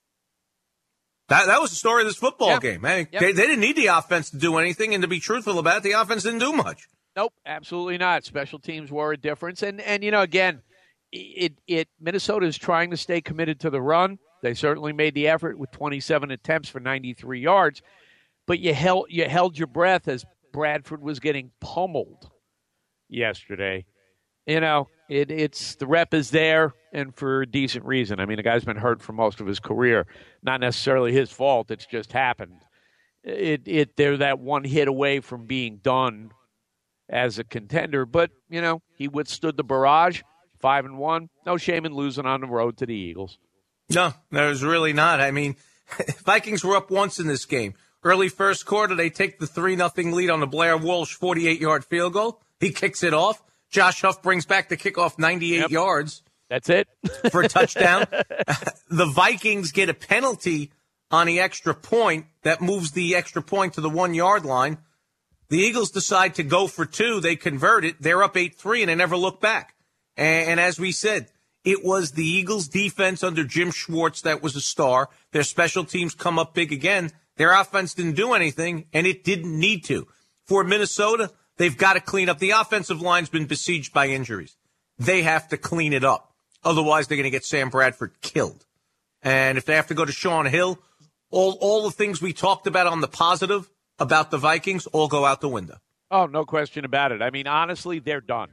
That that was the story of this football yep. game. Man, yep. they, they didn't need the offense to do anything, and to be truthful about it, the offense didn't do much. Nope, absolutely not. Special teams were a difference, and and you know again. It, it Minnesota is trying to stay committed to the run. They certainly made the effort with twenty-seven attempts for ninety-three yards, but you held you held your breath as Bradford was getting pummeled yesterday. You know, it, it's the rep is there, and for a decent reason. I mean, the guy's been hurt for most of his career. Not necessarily his fault. It's just happened. It it they're that one hit away from being done as a contender, but you know he withstood the barrage. Five and one. No shame in losing on the road to the Eagles. No, there's really not. I mean, Vikings were up once in this game. Early first quarter, they take the three nothing lead on the Blair Walsh forty-eight-yard field goal. He kicks it off. Josh Huff brings back the kickoff ninety-eight yep. yards. That's it. For a touchdown. The Vikings get a penalty on the extra point that moves the extra point to the one-yard line. The Eagles decide to go for two. They convert it. They're up eight three, and they never look back. And as we said, it was the Eagles' defense under Jim Schwartz that was a star. Their special teams come up big again. Their offense didn't do anything, and it didn't need to. For Minnesota, they've got to clean up. The offensive line's been besieged by injuries. They have to clean it up. Otherwise, they're going to get Sam Bradford killed. And if they have to go to Sean Hill, all, all the things we talked about on the positive about the Vikings all go out the window. Oh, no question about it. I mean, honestly, they're done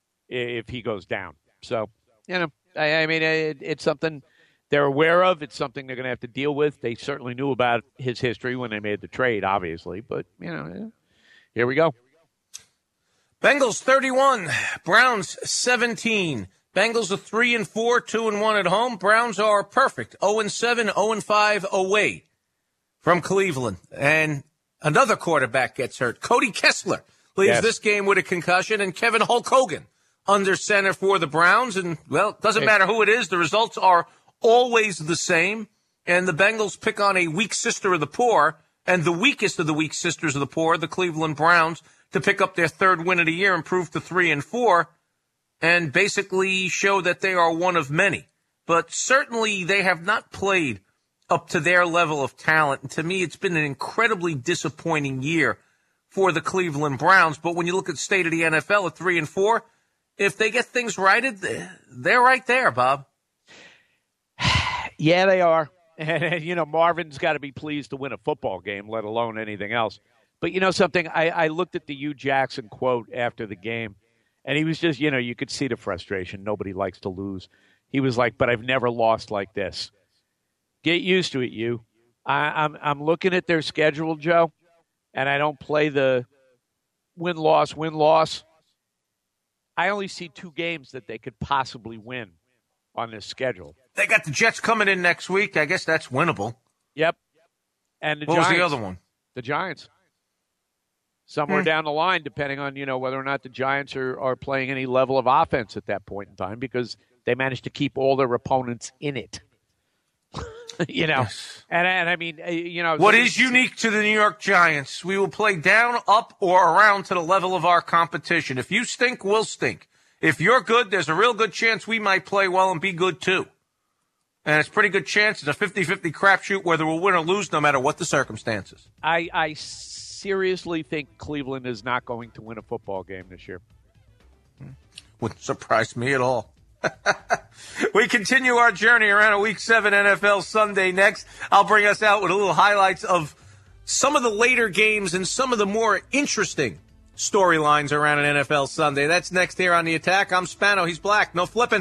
if he goes down. So, you know, I, I mean, it, it's something they're aware of. It's something they're going to have to deal with. They certainly knew about his history when they made the trade, obviously. But, you know, here we go. Bengals thirty-one, Browns seventeen. Bengals are three and four, two and one at home. Browns are perfect, zero and seven, zero and five away from Cleveland. And Another quarterback gets hurt. Cody Kessler leaves Yes. this game with a concussion, and Kevin Hulk Hogan under center for the Browns. And, well, it doesn't matter who it is. The results are always the same. And the Bengals pick on a weak sister of the poor, and the weakest of the weak sisters of the poor, the Cleveland Browns, to pick up their third win of the year, improve to three and four, and basically show that they are one of many. But certainly they have not played up to their level of talent. And to me, it's been an incredibly disappointing year for the Cleveland Browns. But when you look at the state of the N F L at three and four, if they get things righted, they're right there, Bob. Yeah, they are. And, you know, Marvin's got to be pleased to win a football game, let alone anything else. But you know something? I, I looked at the Hugh Jackson quote after the game, and he was just, you know, you could see the frustration. Nobody likes to lose. He was like, but I've never lost like this. Get used to it, you. I, I'm I'm looking at their schedule, Joe, and I don't play the win-loss, win-loss. I only see two games that they could possibly win on this schedule. They got the Jets coming in next week. I guess that's winnable. Yep. And the what Giants, was the other one? The Giants. Somewhere Hmm. down the line, depending on, you know, whether or not the Giants are, are playing any level of offense at that point in time, because they managed to keep all their opponents in it. you know, Yes. and, and I mean, uh, you know. What so- is unique to the New York Giants? We will play down, up, or around to the level of our competition. If you stink, we'll stink. If you're good, there's a real good chance we might play well and be good too. And it's a pretty good chance. It's a fifty-fifty crapshoot whether we'll win or lose no matter what the circumstances. I, I seriously think Cleveland is not going to win a football game this year. Wouldn't surprise me at all. We continue our journey around a Week seven N F L Sunday next. I'll bring us out with a little highlights of some of the later games and some of the more interesting storylines around an N F L Sunday. That's next here on The Attack. I'm Spano. He's Black. No flipping.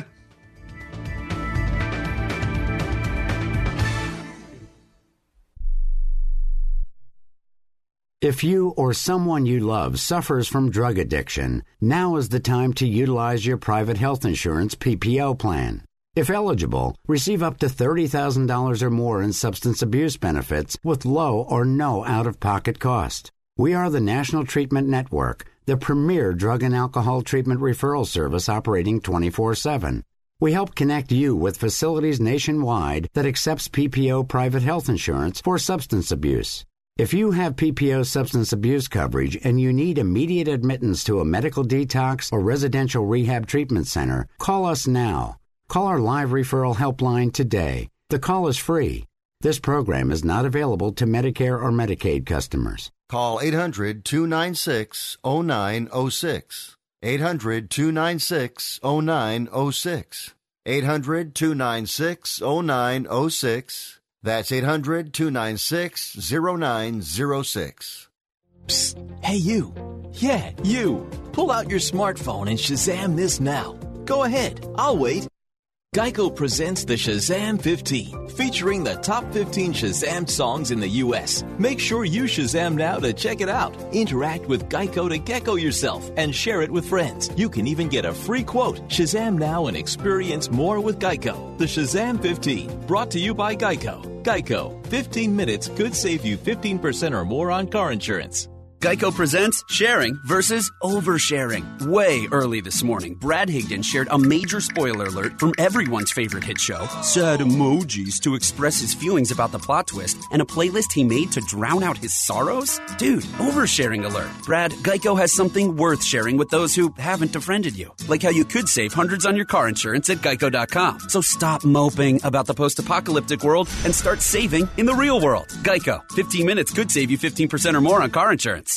If you or someone you love suffers from drug addiction, now is the time to utilize your private health insurance P P O plan. If eligible, receive up to thirty thousand dollars or more in substance abuse benefits with low or no out-of-pocket cost. We are the National Treatment Network, the premier drug and alcohol treatment referral service operating twenty-four seven. We help connect you with facilities nationwide that accepts P P O private health insurance for substance abuse. If you have P P O substance abuse coverage and you need immediate admittance to a medical detox or residential rehab treatment center, call us now. Call our live referral helpline today. The call is free. This program is not available to Medicare or Medicaid customers. Call eight hundred, two nine six, oh nine oh six. eight hundred, two nine six, oh nine oh six. eight hundred, two nine six, oh nine oh six. That's eight hundred, two nine six, oh nine oh six. Psst. Hey, you. Yeah, you. Pull out your smartphone and Shazam this now. Go ahead. I'll wait. Geico presents the Shazam fifteen, featuring the top fifteen Shazam songs in the U S. Make sure you Shazam now to check it out. Interact with Geico to gecko yourself and share it with friends. You can even get a free quote. Shazam now and experience more with Geico. The Shazam fifteen, brought to you by Geico. Geico, fifteen minutes could save you fifteen percent or more on car insurance. Geico presents sharing versus oversharing. Way early this morning, Brad Higdon shared a major spoiler alert from everyone's favorite hit show, sad emojis to express his feelings about the plot twist, and a playlist he made to drown out his sorrows? Dude, oversharing alert. Brad, Geico has something worth sharing with those who haven't befriended you, like how you could save hundreds on your car insurance at geico dot com. So stop moping about the post-apocalyptic world and start saving in the real world. Geico, fifteen minutes could save you fifteen percent or more on car insurance.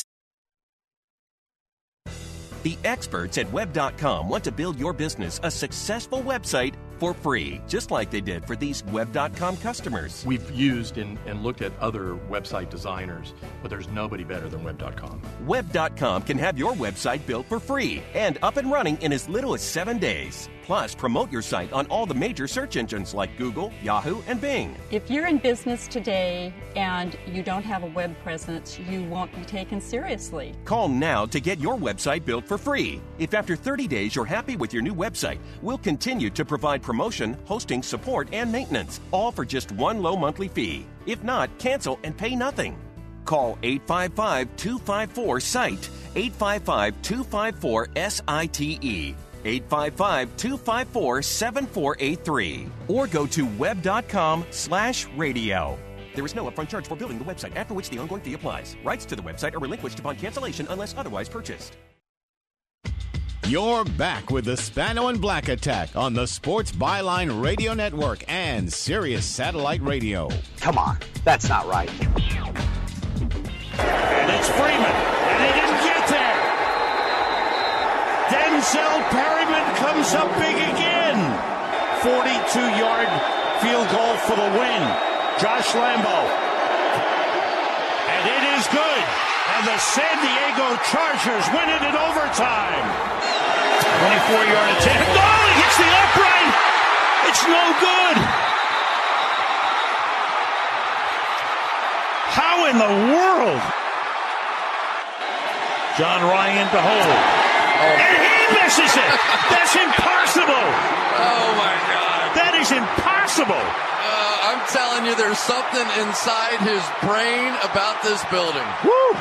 The experts at web dot com want to build your business a successful website for free, just like they did for these web dot com customers. We've used and, and looked at other website designers, but there's nobody better than web dot com. web dot com can have your website built for free and up and running in as little as seven days. Plus, promote your site on all the major search engines like Google, Yahoo, and Bing. If you're in business today and you don't have a web presence, you won't be taken seriously. Call now to get your website built for free. If after thirty days you're happy with your new website, we'll continue to provide promotion, hosting, support, and maintenance, all for just one low monthly fee. If not, cancel and pay nothing. Call eight five five, two five four, S I T E, eight five five, two five four, S I T E, eight five five, two five four, seven four eight three, or go to web.com slash radio. There is no upfront charge for building the website, after which the ongoing fee applies. Rights to the website are relinquished upon cancellation unless otherwise purchased. You're back with the Spano and Black Attack on the Sports Byline Radio Network and Sirius Satellite Radio. Come on, that's not right. And it's Freeman, and he didn't get there. Denzel Perryman comes up big again. forty-two-yard field goal for the win. Josh Lambo. And it is good. And the San Diego Chargers win it in overtime. twenty-four-yard attempt. No, he hits the upright. It's no good. How in the world? John Ryan to hold. Oh. And he misses it. That's impossible. Oh, my God. That is impossible. Uh, I'm telling you, there's something inside his brain about this building. Woo!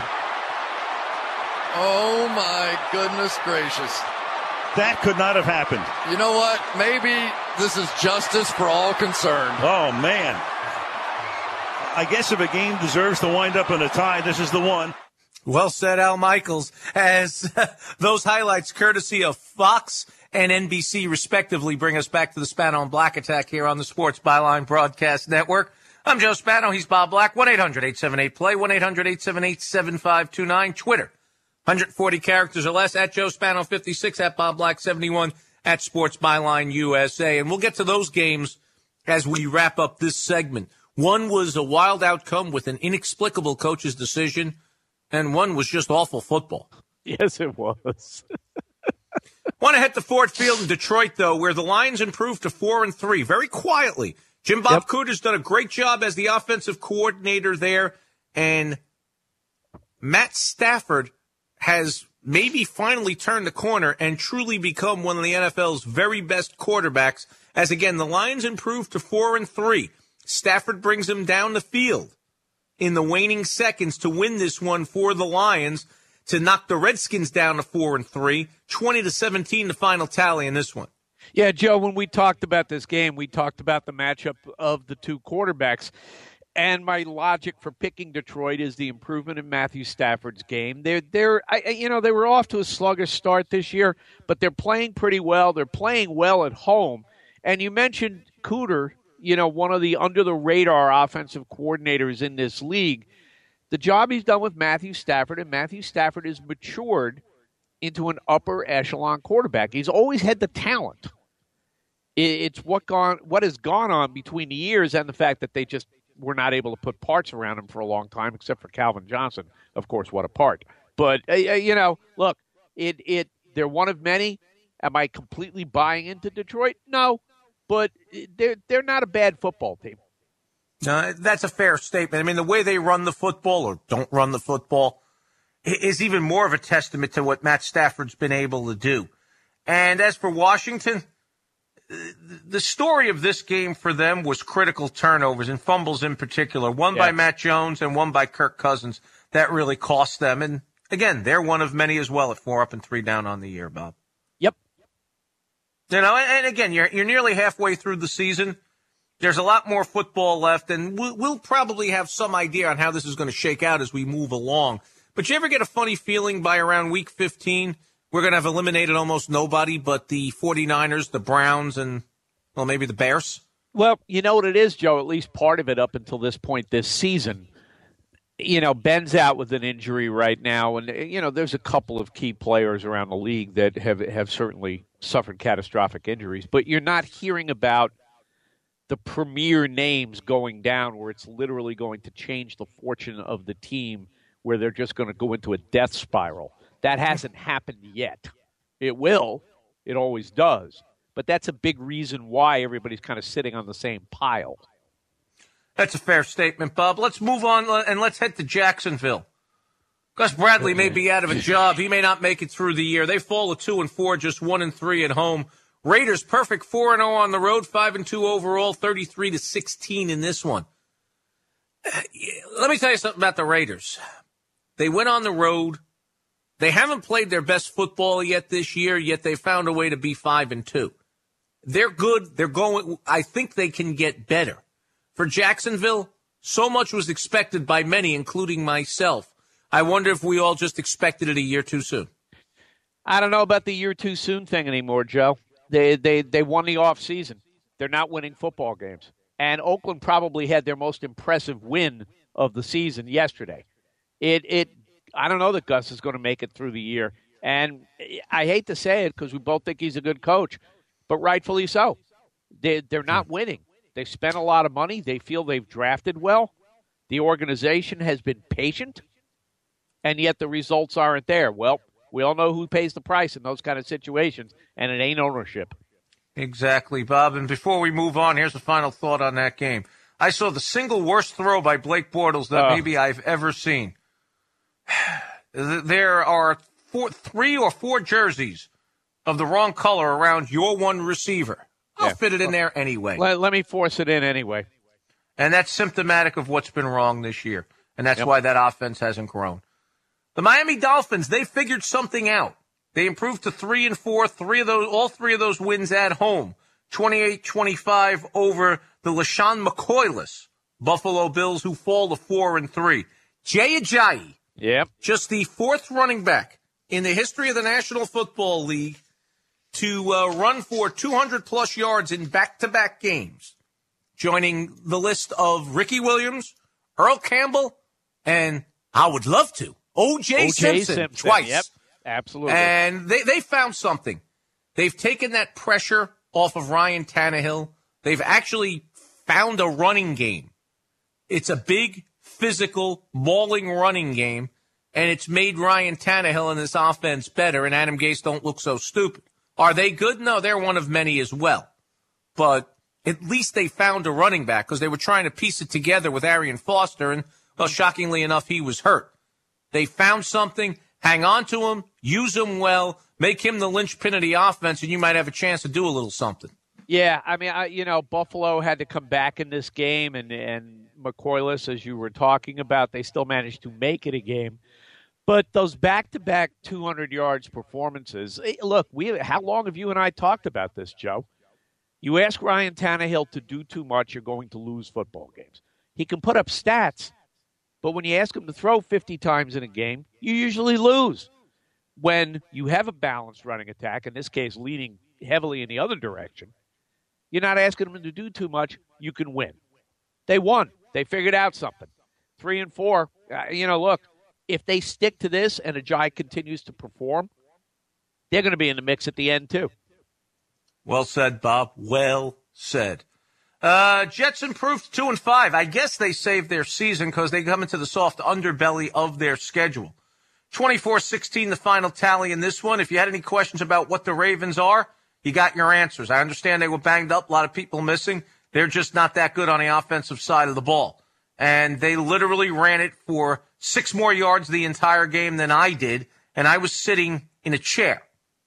Oh, my goodness gracious. That could not have happened. You know what? Maybe this is justice for all concerned. Oh, man. I guess if a game deserves to wind up in a tie, this is the one. Well said, Al Michaels, as those highlights courtesy of Fox and N B C respectively bring us back to the Spano and Black Attack here on the Sports Byline Broadcast Network. I'm Joe Spano. He's Bob Black. one eight hundred eight seven eight play, one eight hundred eight seven eight seven five two nine. Twitter, one hundred forty characters or less, at Joe Spano fifty-six, at Bob Black seventy-one, at Sports Byline U S A. And we'll get to those games as we wrap up this segment. One was a wild outcome with an inexplicable coach's decision, and one was just awful football. Yes, it was. Want to head to Ford Field in Detroit, though, where the Lions improved to four and three very quietly. Jim Bob yep. Cooter's done a great job as the offensive coordinator there, and Matt Stafford has maybe finally turned the corner and truly become one of the N F L's very best quarterbacks. As again, the Lions improved to four and three. Stafford brings him down the field in the waning seconds to win this one for the Lions, to knock the Redskins down to four and three, twenty to seventeen, the final tally in this one. Yeah, Joe, when we talked about this game, we talked about the matchup of the two quarterbacks. And my logic for picking Detroit is the improvement in Matthew Stafford's game. They're, they're, I, you know, they were off to a sluggish start this year, but they're playing pretty well. They're playing well at home. And you mentioned Cooter, you know, one of the under-the-radar offensive coordinators in this league. The job he's done with Matthew Stafford, and Matthew Stafford has matured into an upper echelon quarterback. He's always had the talent. It's what gone, what has gone on between the years and the fact that they just were not able to put parts around him for a long time, except for Calvin Johnson. Of course, what a part. But, uh, you know, look, it it they're one of many. Am I completely buying into Detroit? No, but they're, they're not a bad football team. No, that's a fair statement. I mean, the way they run the football or don't run the football is even more of a testament to what Matt Stafford's been able to do. And as for Washington, the story of this game for them was critical turnovers and fumbles in particular, one yes. by Matt Jones and one by Kirk Cousins. That really cost them. And again, they're one of many as well at four up and three down on the year, Bob. Yep. You know, and again, you're you're nearly halfway through the season. There's a lot more football left, and we'll, we'll probably have some idea on how this is going to shake out as we move along. But you ever get a funny feeling by around week fifteen, we're going to have eliminated almost nobody but the 49ers, the Browns, and, well, maybe the Bears? Well, you know what it is, Joe, at least part of it up until this point this season. You know, Ben's out with an injury right now, and, you know, there's a couple of key players around the league that have, have certainly suffered catastrophic injuries. But you're not hearing about the premier names going down where it's literally going to change the fortune of the team, where they're just going to go into a death spiral. That hasn't happened yet. It will. It always does. But that's a big reason why everybody's kind of sitting on the same pile. That's a fair statement, Bob. Let's move on and let's head to Jacksonville. Gus Bradley may be out of a job. He may not make it through the year. They fall to two and four, just one and three at home. Raiders perfect four and zero on the road, five and two overall, thirty-three to sixteen in this one. Let me tell you something about the Raiders. They went on the road. They haven't played their best football yet this year, yet they found a way to be five and two. They're good. They're going. I think they can get better. For Jacksonville, so much was expected by many, including myself. I wonder if we all just expected it a year too soon. I don't know about the year too soon thing anymore, Joe. They they they won the offseason. They're not winning football games. And Oakland probably had their most impressive win of the season yesterday. It it I don't know that Gus is going to make it through the year. And I hate to say it because we both think he's a good coach, but rightfully so. They, they're not winning. They spent a lot of money. They feel they've drafted well. The organization has been patient, and yet the results aren't there. Well, we all know who pays the price in those kind of situations, and it ain't ownership. Exactly, Bob. And before we move on, here's a final thought on that game. I saw the single worst throw by Blake Bortles that Oh. maybe I've ever seen. There are four, three or four jerseys of the wrong color around your one receiver. I'll Yeah. fit it in there anyway. Let, let me force it in anyway. And that's symptomatic of what's been wrong this year. And that's Yep. why that offense hasn't grown. The Miami Dolphins, they figured something out. They improved to three and four, three of those, all three of those wins at home. twenty-eight twenty-five over the LaShawn McCoyless Buffalo Bills, who fall to four and three. Jay Ajayi, yep. just the fourth running back in the history of the National Football League to uh, run for two hundred plus yards in back-to-back games, joining the list of Ricky Williams, Earl Campbell, and I would love to, O J Simpson, Simpson twice. Yep, absolutely. And they, they found something. They've taken that pressure off of Ryan Tannehill. They've actually found a running game. It's a big, physical, mauling running game, and it's made Ryan Tannehill and this offense better, and Adam Gase don't look so stupid. Are they good? No, they're one of many as well. But at least they found a running back because they were trying to piece it together with Arian Foster, and, well, shockingly enough, he was hurt. They found something, hang on to him, use him well, make him the linchpin of the offense, and you might have a chance to do a little something. Yeah, I mean, I, you know, Buffalo had to come back in this game, and, and McCoyless, as you were talking about, they still managed to make it a game. But those back-to-back two hundred yards performances, eh, look, we how long have you and I talked about this, Joe? You ask Ryan Tannehill to do too much, you're going to lose football games. He can put up stats, but when you ask him to throw fifty times in a game, you usually lose. When you have a balanced running attack, in this case leaning heavily in the other direction, you're not asking them to do too much, you can win. They won. They figured out something. Three and four, uh, you know, look, if they stick to this and Ajayi continues to perform, they're going to be in the mix at the end, too. Well said, Bob. Well said. Uh, Jets improved to two and five. I guess they saved their season because they come into the soft underbelly of their schedule. twenty-four sixteen, the final tally in this one. If you had any questions about what the Ravens are, you got your answers. I understand they were banged up, a lot of people missing. They're just not that good on the offensive side of the ball. And they literally ran it for six more yards the entire game than I did, and I was sitting in a chair.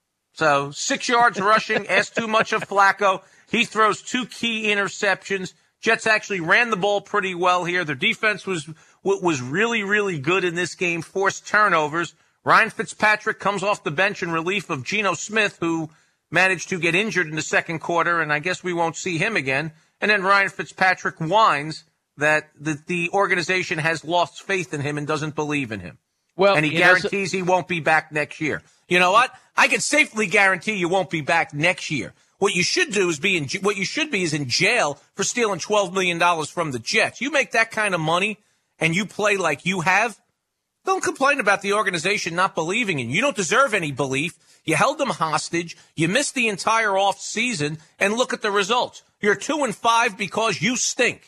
So six yards rushing, asked too much of Flacco. He throws two key interceptions. Jets actually ran the ball pretty well here. Their defense was was really, really good in this game, forced turnovers. Ryan Fitzpatrick comes off the bench in relief of Geno Smith, who managed to get injured in the second quarter, and I guess we won't see him again. And then Ryan Fitzpatrick whines that the, the organization has lost faith in him and doesn't believe in him. Well, and he guarantees know, so- he won't be back next year. You know what? I can safely guarantee you won't be back next year. What you should do is be in what you should be is in jail for stealing twelve million dollars from the Jets. You make that kind of money and you play like you have, don't complain about the organization not believing in you. You don't deserve any belief. You held them hostage. You missed the entire off season, and look at the results. You're two and five because you stink.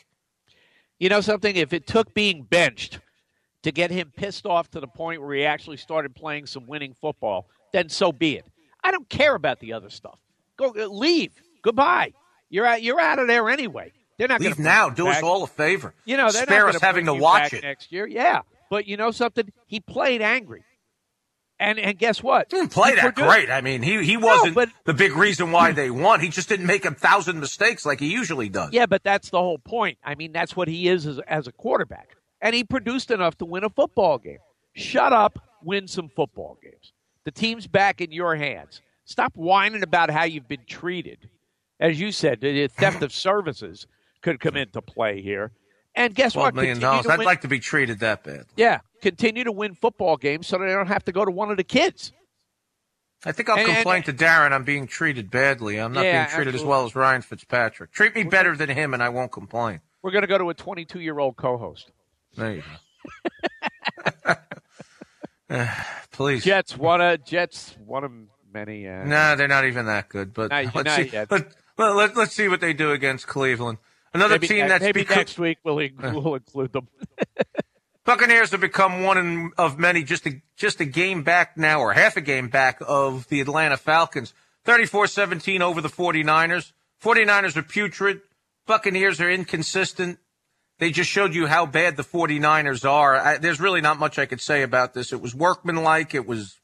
You know something? If it took being benched to get him pissed off to the point where he actually started playing some winning football, then so be it. I don't care about the other stuff. Go leave. Goodbye. You're out. You're out of there anyway. They're not going leave to now. Do us all a favor. You know, they're spare not us having to you watch back it next year. Yeah, but you know something? He played angry. And and guess what? He didn't play he that produced. great. I mean, he, he wasn't no, but, the big reason why they won. He just didn't make a thousand mistakes like he usually does. Yeah, but that's the whole point. I mean, that's what he is as, as a quarterback. And he produced enough to win a football game. Shut up, win some football games. The team's back in your hands. Stop whining about how you've been treated. As you said, the theft of services could come into play here. And guess what? twelve million dollars. I'd like to be treated that bad. Yeah, continue to win football games so that they don't have to go to one of the kids. I think I'll and, complain and, to Darren I'm being treated badly. I'm not yeah, being treated absolutely. as well as Ryan Fitzpatrick. Treat me better than him, and I won't complain. We're going to go to a twenty-two-year-old co-host. There you go. uh, please. Jets, one of, Jets, one of many. Uh, no, nah, they're not even that good. But not, let's, not see, yet. let, let, let's see what they do against Cleveland. Another maybe, team that's maybe become, next week we'll, we'll include them. Buccaneers have become one in, of many, just a, just a game back now, or half a game back of the Atlanta Falcons. thirty-four seventeen over the 49ers. 49ers are putrid. Buccaneers are inconsistent. They just showed you how bad the 49ers are. I, there's really not much I could say about this. It was workmanlike. It was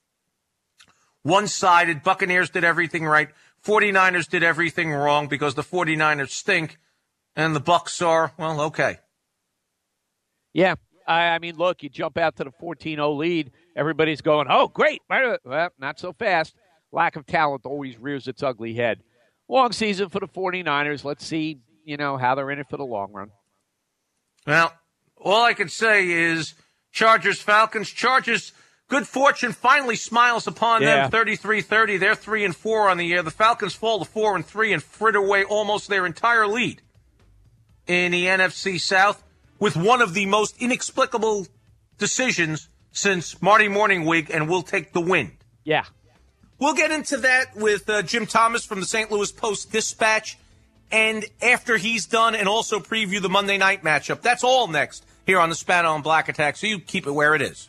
one-sided. Buccaneers did everything right. 49ers did everything wrong because the 49ers stink, and the Bucs are, well, okay. Yeah. I, I mean, look, you jump out to the fourteen oh lead. Everybody's going, oh, great. Well, not so fast. Lack of talent always rears its ugly head. Long season for the 49ers. Let's see, you know, how they're in it for the long run. Well, all I can say is Chargers, Falcons. Chargers, good fortune finally smiles upon yeah. them. thirty-three thirty. They're three and four on the year. The Falcons fall to four and three and fritter away almost their entire lead in the N F C South with one of the most inexplicable decisions since Marty Morningwig, and we'll take the win. Yeah. We'll get into that with uh, Jim Thomas from the Saint Louis Post-Dispatch. And after he's done, and also preview the Monday night matchup. That's all next here on the Spano and Black Attack, so you keep it where it is.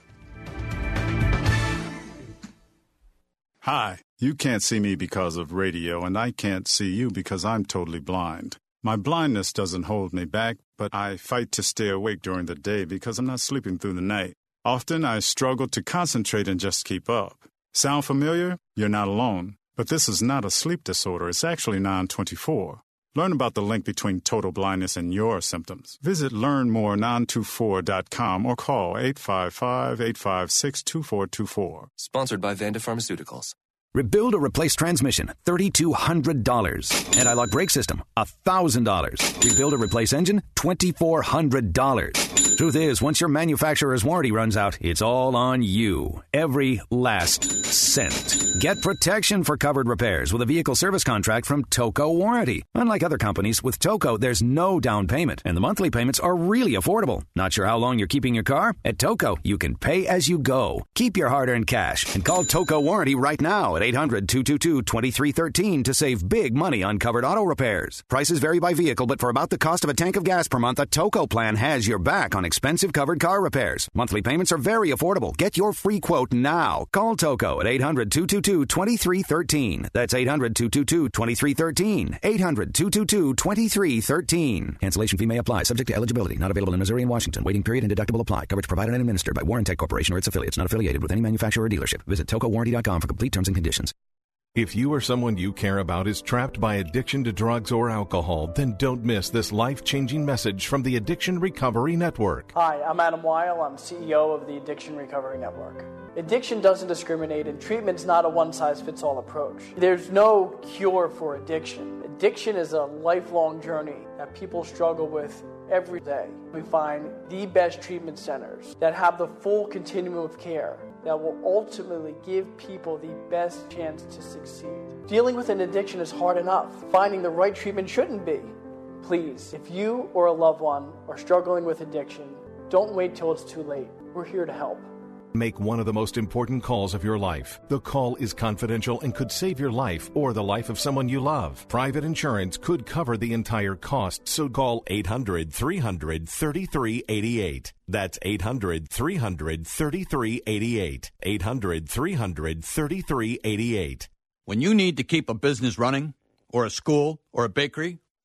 Hi, you can't see me because of radio, and I can't see you because I'm totally blind. My blindness doesn't hold me back, but I fight to stay awake during the day because I'm not sleeping through the night. Often I struggle to concentrate and just keep up. Sound familiar? You're not alone. But this is not a sleep disorder. It's actually nine twenty-four. Learn about the link between total blindness and your symptoms. Visit learn more nine two four dot com or call eight five five, eight five six, two four two four. Sponsored by Vanda Pharmaceuticals. Rebuild or replace transmission, three thousand two hundred dollars. Anti-lock brake system, one thousand dollars. Rebuild or replace engine, two thousand four hundred dollars. Truth is, once your manufacturer's warranty runs out, it's all on you. Every last cent. Get protection for covered repairs with a vehicle service contract from Toco Warranty. Unlike other companies, with Toco, there's no down payment, and the monthly payments are really affordable. Not sure how long you're keeping your car? At Toco, you can pay as you go. Keep your hard-earned cash and call Toco Warranty right now at eight hundred, two two two, two three one three to save big money on covered auto repairs. Prices vary by vehicle, but for about the cost of a tank of gas per month, a Toco plan has your back on expensive covered car repairs. Monthly payments are very affordable. Get your free quote now. Call Toco at eight hundred, two two two, two three one three. That's eight hundred, two two two, two three one three. eight hundred, two two two, two three one three. Cancellation fee may apply. Subject to eligibility. Not available in Missouri and Washington. Waiting period and deductible apply. Coverage provided and administered by Warrantech Corporation or its affiliates. Not affiliated with any manufacturer or dealership. Visit toco warranty dot com for complete terms and conditions. If you or someone you care about is trapped by addiction to drugs or alcohol, then don't miss this life-changing message from the Addiction Recovery Network. Hi, I'm Adam Weil. I'm C E O of the Addiction Recovery Network. Addiction doesn't discriminate, and treatment's not a one-size-fits-all approach. There's no cure for addiction. Addiction is a lifelong journey that people struggle with every day. We find the best treatment centers that have the full continuum of care that will ultimately give people the best chance to succeed. Dealing with an addiction is hard enough. Finding the right treatment shouldn't be. Please, if you or a loved one are struggling with addiction, don't wait till it's too late. We're here to help. Make one of the most important calls of your life. The call is confidential and could save your life or the life of someone you love. Private insurance could cover the entire cost, so call eight hundred, three hundred, thirty-three eighty-eight. That's eight hundred, three hundred, thirty-three eighty-eight. eight hundred, three hundred, thirty-three eighty-eight. When you need to keep a business running, or a school, or a bakery,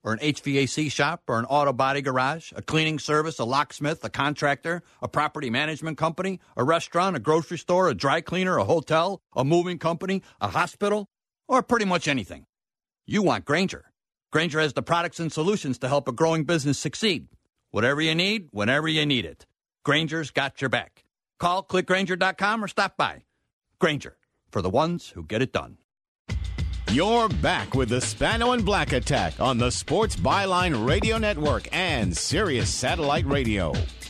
or an H V A C shop, or an auto body garage, a cleaning service, a locksmith, a contractor, a property management company, a restaurant, a grocery store, a dry cleaner, a hotel, a moving company, a hospital, or pretty much anything. You want Grainger. Grainger has the products and solutions to help a growing business succeed. Whatever you need, whenever you need it. Grainger's got your back. Call click grainger dot com or stop by. Grainger, for the ones who get it done. You're back with the Spano and Black Attack on the Sports Byline Radio Network and Sirius Satellite Radio.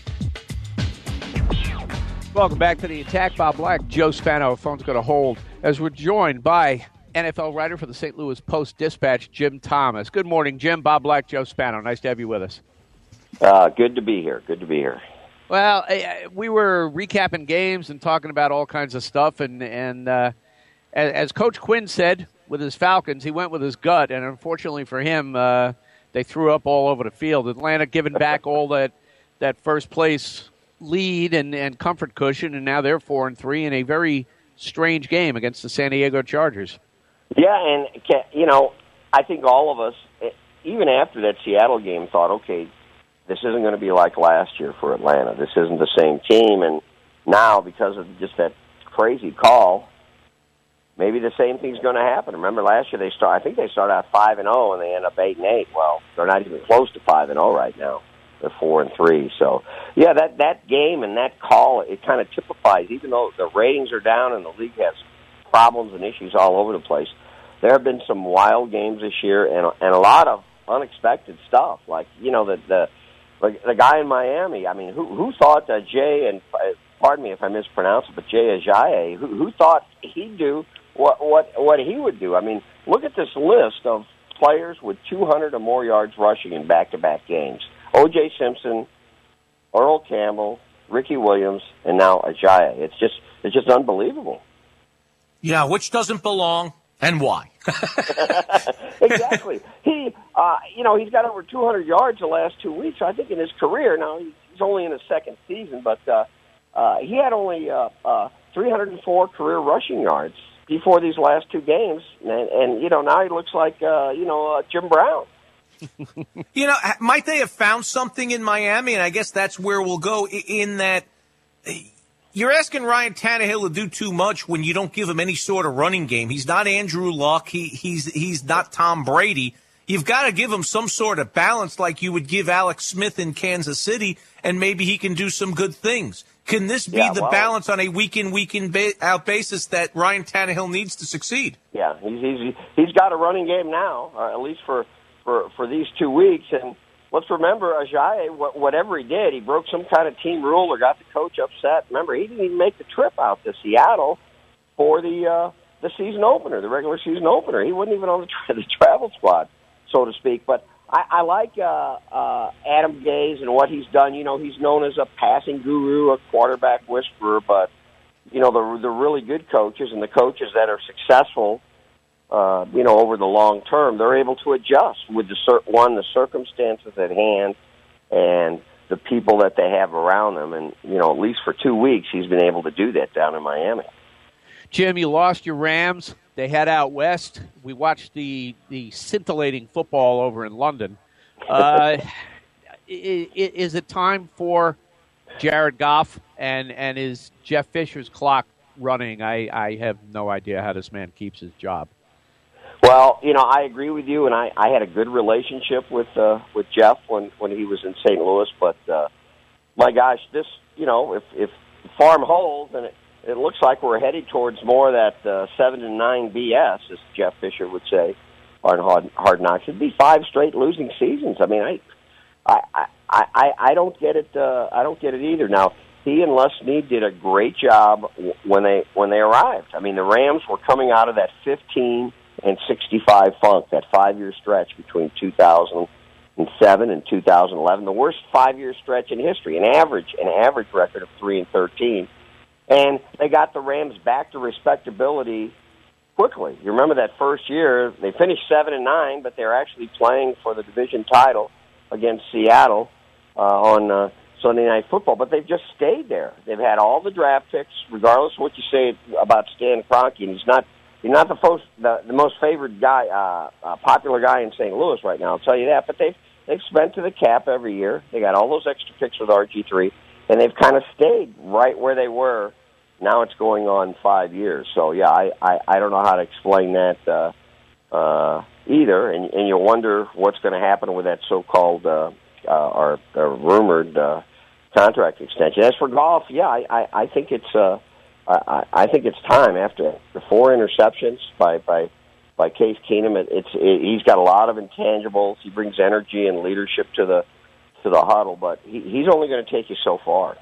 Welcome back to the Attack. Bob Black, Joe Spano. Phone's going to hold as we're joined by N F L writer for the Saint Louis Post-Dispatch, Jim Thomas. Good morning, Jim. Bob Black, Joe Spano. Nice to have you with us. Uh, good to be here. Good to be here. Well, we were recapping games and talking about all kinds of stuff, and, and uh, as Coach Quinn said with his Falcons, he went with his gut, and unfortunately for him, uh, they threw up all over the field. Atlanta giving back all that, that first-place lead and, and comfort cushion, and now they're four and three in a very strange game against the San Diego Chargers. Yeah, and, you know, I think all of us, even after that Seattle game, thought, okay, this isn't going to be like last year for Atlanta. This isn't the same team, and now, because of just that crazy call, maybe the same thing's going to happen. Remember last year they start. I think they started out five and zero, and they end up eight and eight. Well, they're not even close to five and zero right now. They're four and three. So, yeah, that that game and that call, it kind of typifies. Even though the ratings are down and the league has problems and issues all over the place, there have been some wild games this year, and and a lot of unexpected stuff. Like, you know, the the the, the guy in Miami. I mean, who who thought that Jay and uh, pardon me if I mispronounce it, but Jay Ajayi, who who thought he'd do what what what he would do? I mean, look at this list of players with two hundred or more yards rushing in back-to-back games. O J Simpson, Earl Campbell, Ricky Williams, and now Ajayi. It's just it's just unbelievable. Yeah, which doesn't belong and why? Exactly. He, uh, you know, he's got over two hundred yards the last two weeks. I think in his career. Now he's only in his second season, but uh, uh, he had only uh, uh, three hundred four career rushing yards before these last two games, and, and you know now he looks like uh, you know uh, Jim Brown. You know, might they have found something in Miami? And I guess that's where we'll go, in that you're asking Ryan Tannehill to do too much when you don't give him any sort of running game. He's not Andrew Luck. He, he's he's not Tom Brady. You've got to give him some sort of balance like you would give Alex Smith in Kansas City, and maybe he can do some good things. Can this be yeah, the well, balance on a week-in, week-in ba- out basis that Ryan Tannehill needs to succeed? Yeah, he's he's he's got a running game now, or at least for For, for these two weeks. And let's remember, Ajayi, whatever he did, he broke some kind of team rule or got the coach upset. Remember, he didn't even make the trip out to Seattle for the uh, the season opener, the regular season opener. He wasn't even on the, tra- the travel squad, so to speak. But I, I like uh, uh, Adam Gase and what he's done. You know, he's known as a passing guru, a quarterback whisperer, but, you know, the, the really good coaches and the coaches that are successful, Uh, you know, over the long term, they're able to adjust with the cir- one, the circumstances at hand and the people that they have around them. And, you know, at least for two weeks, he's been able to do that down in Miami. Jim, you lost your Rams. They head out west. We watched the, the scintillating football over in London. Uh, is, is it time for Jared Goff, and, and is Jeff Fisher's clock running? I, I have no idea how this man keeps his job. Well, you know, I agree with you, and I, I had a good relationship with uh, with Jeff when, when he was in Saint Louis. But uh, my gosh, this, you know, if if farm holds, and it, it looks like we're headed towards more of that uh, seven and nine B S, as Jeff Fisher would say, on hard, hard knocks. It'd be five straight losing seasons. I mean, I I I, I, I don't get it. Uh, I don't get it either. Now, he and Les Snead did a great job when they when they arrived. I mean, the Rams were coming out of that fifteen and sixty-five funk, that five-year stretch between two thousand seven and two thousand eleven, the worst five-year stretch in history, an average an average record of three and thirteen, and they got the Rams back to respectability quickly. You remember that first year, they finished seven and nine, but they're actually playing for the division title against Seattle uh, on uh, Sunday Night Football, but they've just stayed there. They've had all the draft picks, regardless of what you say about Stan Kroenke, and he's not He's not the most the, the most favored guy, uh, uh, popular guy in Saint Louis right now. I'll tell you that. But they've they've spent to the cap every year. They got all those extra picks with R G three, and they've kind of stayed right where they were. Now it's going on five years. So yeah, I I, I don't know how to explain that uh, uh, either. And and you wonder what's going to happen with that so-called uh, uh, or, or rumored uh, contract extension. As for Goff, yeah, I I, I think it's. Uh, I, I think it's time after the four interceptions by by, by Case Keenum. It, it's it, he's got a lot of intangibles. He brings energy and leadership to the to the huddle, but he, he's only going to take you so far.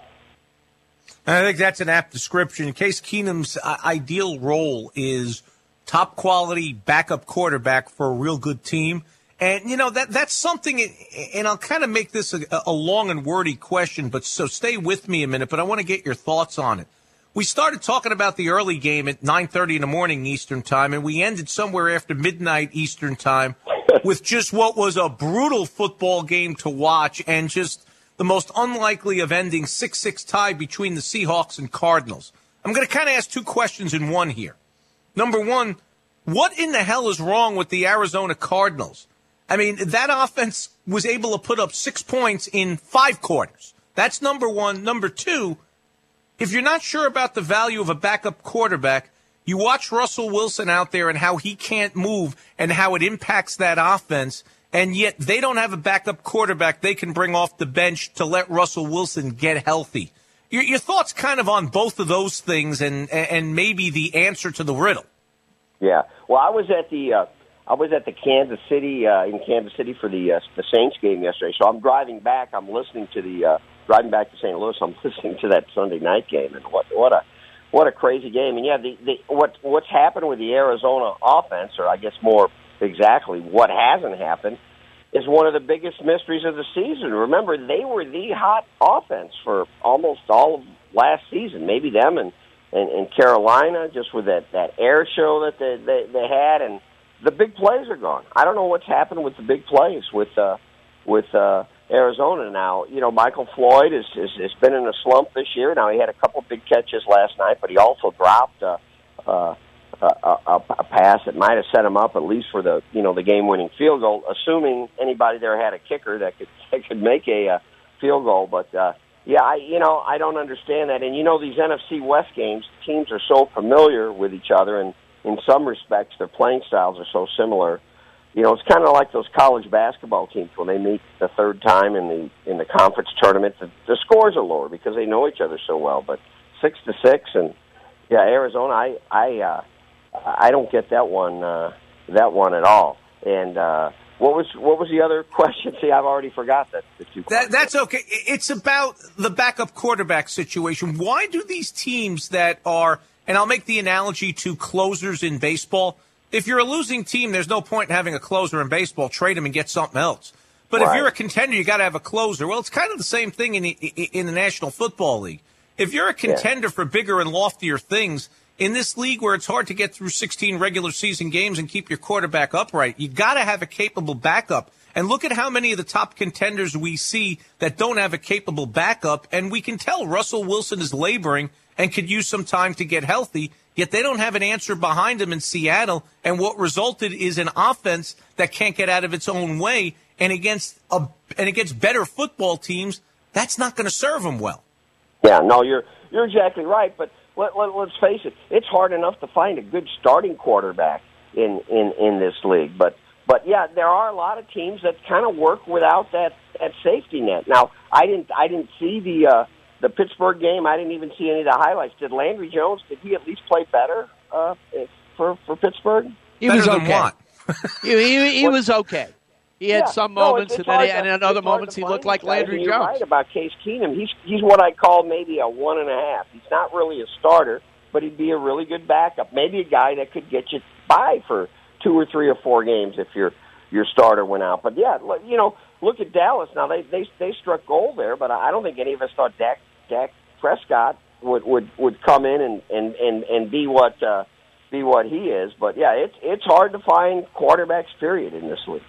I think that's an apt description. Case Keenum's uh, ideal role is top quality backup quarterback for a real good team. And, you know, that that's something, and I'll kind of make this a, a long and wordy question, but so stay with me a minute, but I want to get your thoughts on it. We started talking about the early game at nine thirty in the morning Eastern time, and we ended somewhere after midnight Eastern time with just what was a brutal football game to watch and just the most unlikely of ending six six tie between the Seahawks and Cardinals. I'm going to kind of ask two questions in one here. Number one, what in the hell is wrong with the Arizona Cardinals? I mean, that offense was able to put up six points in five quarters. That's number one. Number two, if you're not sure about the value of a backup quarterback, you watch Russell Wilson out there and how he can't move and how it impacts that offense, and yet they don't have a backup quarterback they can bring off the bench to let Russell Wilson get healthy. Your, your thoughts kind of on both of those things and and maybe the answer to the riddle. Yeah. Well, I was at the uh, I was at the Kansas City uh, in Kansas City for the uh, the Saints game yesterday. So I'm driving back. I'm listening to the. Uh, Driving back to Saint Louis, I'm listening to that Sunday night game, and what what a what a crazy game. And yeah, the, the what what's happened with the Arizona offense, or I guess more exactly, what hasn't happened, is one of the biggest mysteries of the season. Remember, they were the hot offense for almost all of last season. Maybe them and and, and Carolina, just with that, that air show that they, they they had, and the big plays are gone. I don't know what's happened with the big plays with uh, with. Uh, Arizona now. You know, Michael Floyd has, has, has been in a slump this year. Now, he had a couple big catches last night, but he also dropped a, a, a, a pass that might have set him up at least for the, you know, the game-winning field goal, assuming anybody there had a kicker that could that could make a uh, field goal. But, uh, yeah, I, you know, I don't understand that. And, you know, these N F C West games, teams are so familiar with each other, and in some respects their playing styles are so similar. You know, it's kind of like those college basketball teams when they meet the third time in the in the conference tournament. The, the scores are lower because they know each other so well. But six to six, and yeah, Arizona. I I uh, I don't get that one uh, that one at all. And uh, what was what was the other question? See, I've already forgot that. The two that that's okay. It's about the backup quarterback situation. Why do these teams that are, and I'll make the analogy to closers in baseball. If you're a losing team, there's no point in having a closer in baseball. Trade him and get something else. But right. If you're a contender, you got to have a closer. Well, it's kind of the same thing in the, in the National Football League. If you're a contender yeah. for bigger and loftier things, in this league where it's hard to get through sixteen regular season games and keep your quarterback upright, you got to have a capable backup. And look at how many of the top contenders we see that don't have a capable backup. And we can tell Russell Wilson is laboring and could use some time to get healthy. Yet they don't have an answer behind them in Seattle, and what resulted is an offense that can't get out of its own way, and against a, and against better football teams, that's not going to serve them well. Yeah, no, you're you're exactly right. But let, let, let's face it, it's hard enough to find a good starting quarterback in, in, in this league. But but yeah, there are a lot of teams that kind of work without that, that safety net. Now, I didn't I didn't see the. Uh, The Pittsburgh game, I didn't even see any of the highlights. Did Landry Jones, did he at least play better uh, for for Pittsburgh? He was okay. he he, he was okay. He had yeah. some moments, no, it's, it's and then he, and in other moments he looked like Landry Jones. You're right about Case Keenum. He's he's what I call maybe a one and a half. He's not really a starter, but he'd be a really good backup. Maybe a guy that could get you by for two or three or four games if your your starter went out. But yeah, you know, look at Dallas. Now they they they struck gold there, but I don't think any of us thought Dak. Dak Prescott would, would, would come in and, and, and, and be what uh, be what he is. But, yeah, it's it's hard to find quarterbacks, period, in this league.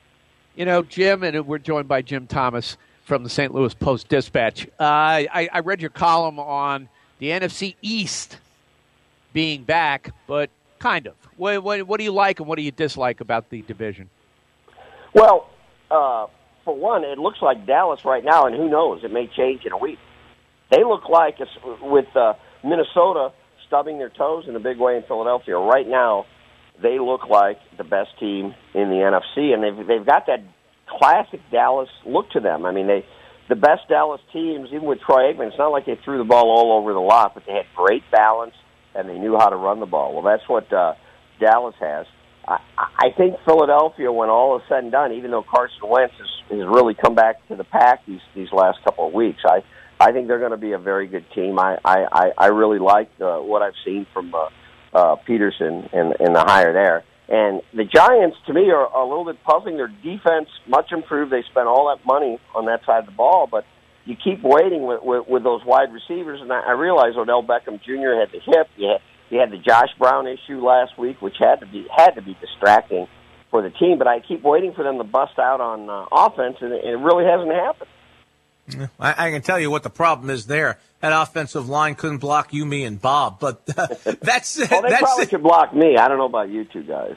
You know, Jim, and we're joined by Jim Thomas from the Saint Louis Post-Dispatch. Uh, I, I read your column on the N F C East being back, but Kind of. What, what, what do you like and what do you dislike about the division? Well, uh, for one, it looks like Dallas right now, and who knows, it may change in a week. They look like, with uh, Minnesota stubbing their toes in a big way in Philadelphia, right now they look like the best team in the N F C, and they've, they've got that classic Dallas look to them. I mean, they the best Dallas teams, even with Troy Aikman, it's not like they threw the ball all over the lot, but they had great balance, and they knew how to run the ball. Well, that's what uh, Dallas has. I, I think Philadelphia, when all is said and done, even though Carson Wentz has, has really come back to the pack these, these last couple of weeks, I, I think they're going to be a very good team. I, I, I really like uh, what I've seen from uh, uh, Peterson and, and the hire there. And the Giants, to me, are a little bit puzzling. Their defense, much improved. They spent all that money on that side of the ball, but you keep waiting with, with, with those wide receivers, and I, I realize Odell Beckham Junior had the hip. You had, you had the Josh Brown issue last week, which had to be had to be distracting for the team, but I keep waiting for them to bust out on uh, offense, and it, it really hasn't happened. I, I can tell you what the problem is there. That offensive line couldn't block you, me, and Bob. But uh, that's it. Well, they that's probably it. could block me. I don't know about you two guys.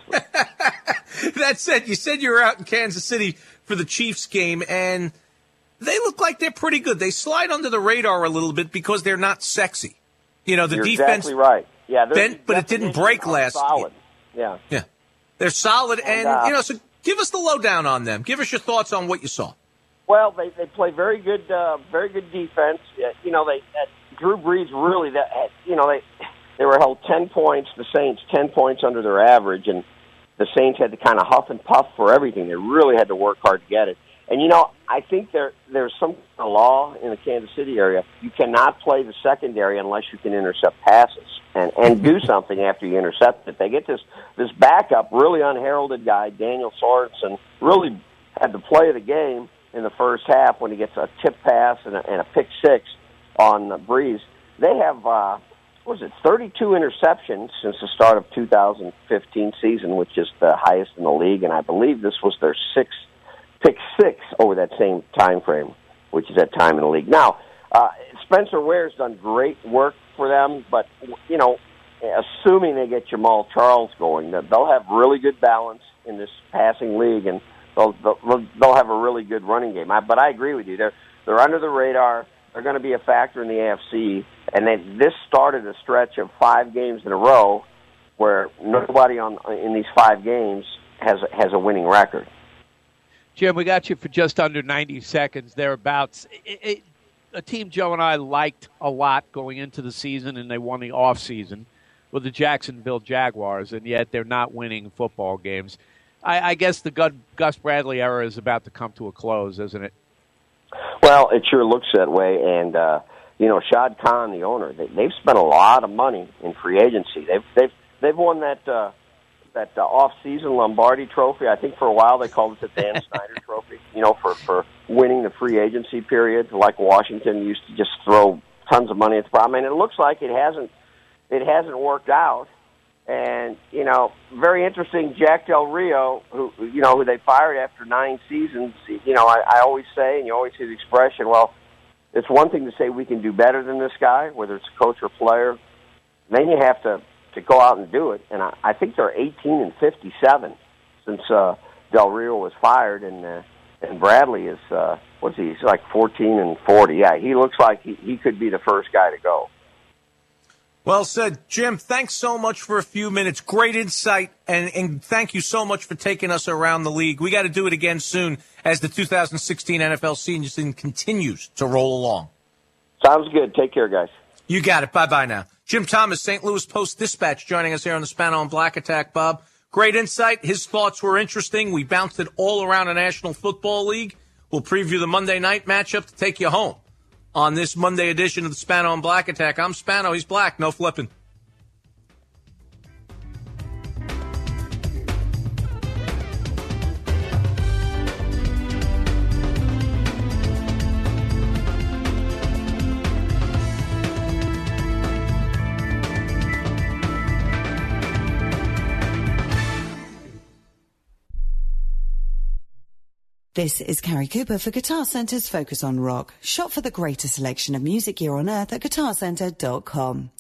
That's it. You said you were out in Kansas City for the Chiefs game, and they look like they're pretty good. They slide under the radar a little bit because they're not sexy. You know, the You're defense. exactly right. Yeah, bent, but it didn't break last. Solid. Yeah. Yeah. They're solid, and, and uh, you know, so give us the lowdown on them. Give us your thoughts on what you saw. Well, they they play very good, uh, very good defense. Uh, you know, they uh, Drew Brees really that uh, you know they they were held ten points. The Saints ten points under their average, and the Saints had to kind of huff and puff for everything. They really had to work hard to get it. And you know, I think there there's some kind of law in the Kansas City area. You cannot play the secondary unless you can intercept passes and and do something after you intercept it. They get this this backup, really unheralded guy, Daniel Sorensen, really had the play of the game in the first half when he gets a tip pass and a, and a pick six on uh, Breeze. They have, uh, what was it, thirty-two interceptions since the start of two thousand fifteen season, which is the highest in the league, and I believe this was their sixth pick six over that same time frame, which is that time in the league. Now, uh, Spencer Ware's done great work for them, but, you know, assuming they get Jamal Charles going, they'll have really good balance in this passing league, and They'll, they'll, they'll have a really good running game. I, but I agree with you. They're, they're under the radar. They're going to be a factor in the A F C. And they, this started a stretch of five games in a row where nobody on in these five games has, has a winning record. Jim, we got you for just under ninety seconds, thereabouts. It, it, a team Joe and I liked a lot going into the season, and they won the offseason, with the Jacksonville Jaguars, and yet they're not winning football games. I, I guess the Gus Bradley era is about to come to a close, isn't it? Well, it sure looks that way. And, uh, you know, Shad Khan, the owner, they, they've spent a lot of money in free agency. They've they've they've won that uh, that uh, off-season Lombardi Trophy. I think for a while they called it the Dan Snyder Trophy, you know, for, for winning the free agency period, like Washington used to just throw tons of money at the problem. And it looks like it hasn't it hasn't worked out. And, you know, very interesting, Jack Del Rio, who, you know, who they fired after nine seasons. You know, I, I always say, and you always hear the expression, well, it's one thing to say we can do better than this guy, whether it's a coach or player. Then you have to, to go out and do it. And I, I think they're eighteen and fifty-seven since uh, Del Rio was fired. And uh, and Bradley is, uh, what's he, he's like fourteen and forty. Yeah, he looks like he, he could be the first guy to go. Well said. Jim, thanks so much for a few minutes. Great insight, and, and thank you so much for taking us around the league. We got to do it again soon as the two thousand sixteen N F L season continues to roll along. Sounds good. Take care, guys. You got it. Bye-bye now. Jim Thomas, Saint Louis Post-Dispatch, joining us here on the Spano and Black Attack, Bob. Great insight. His thoughts were interesting. We bounced it all around the National Football League. We'll preview the Monday night matchup to take you home. On this Monday edition of the Spano and Black Attack, I'm Spano, he's Black, no flipping. This is Carrie Cooper for Guitar Center's Focus on Rock. Shop for the greatest selection of music gear on earth at guitar center dot com.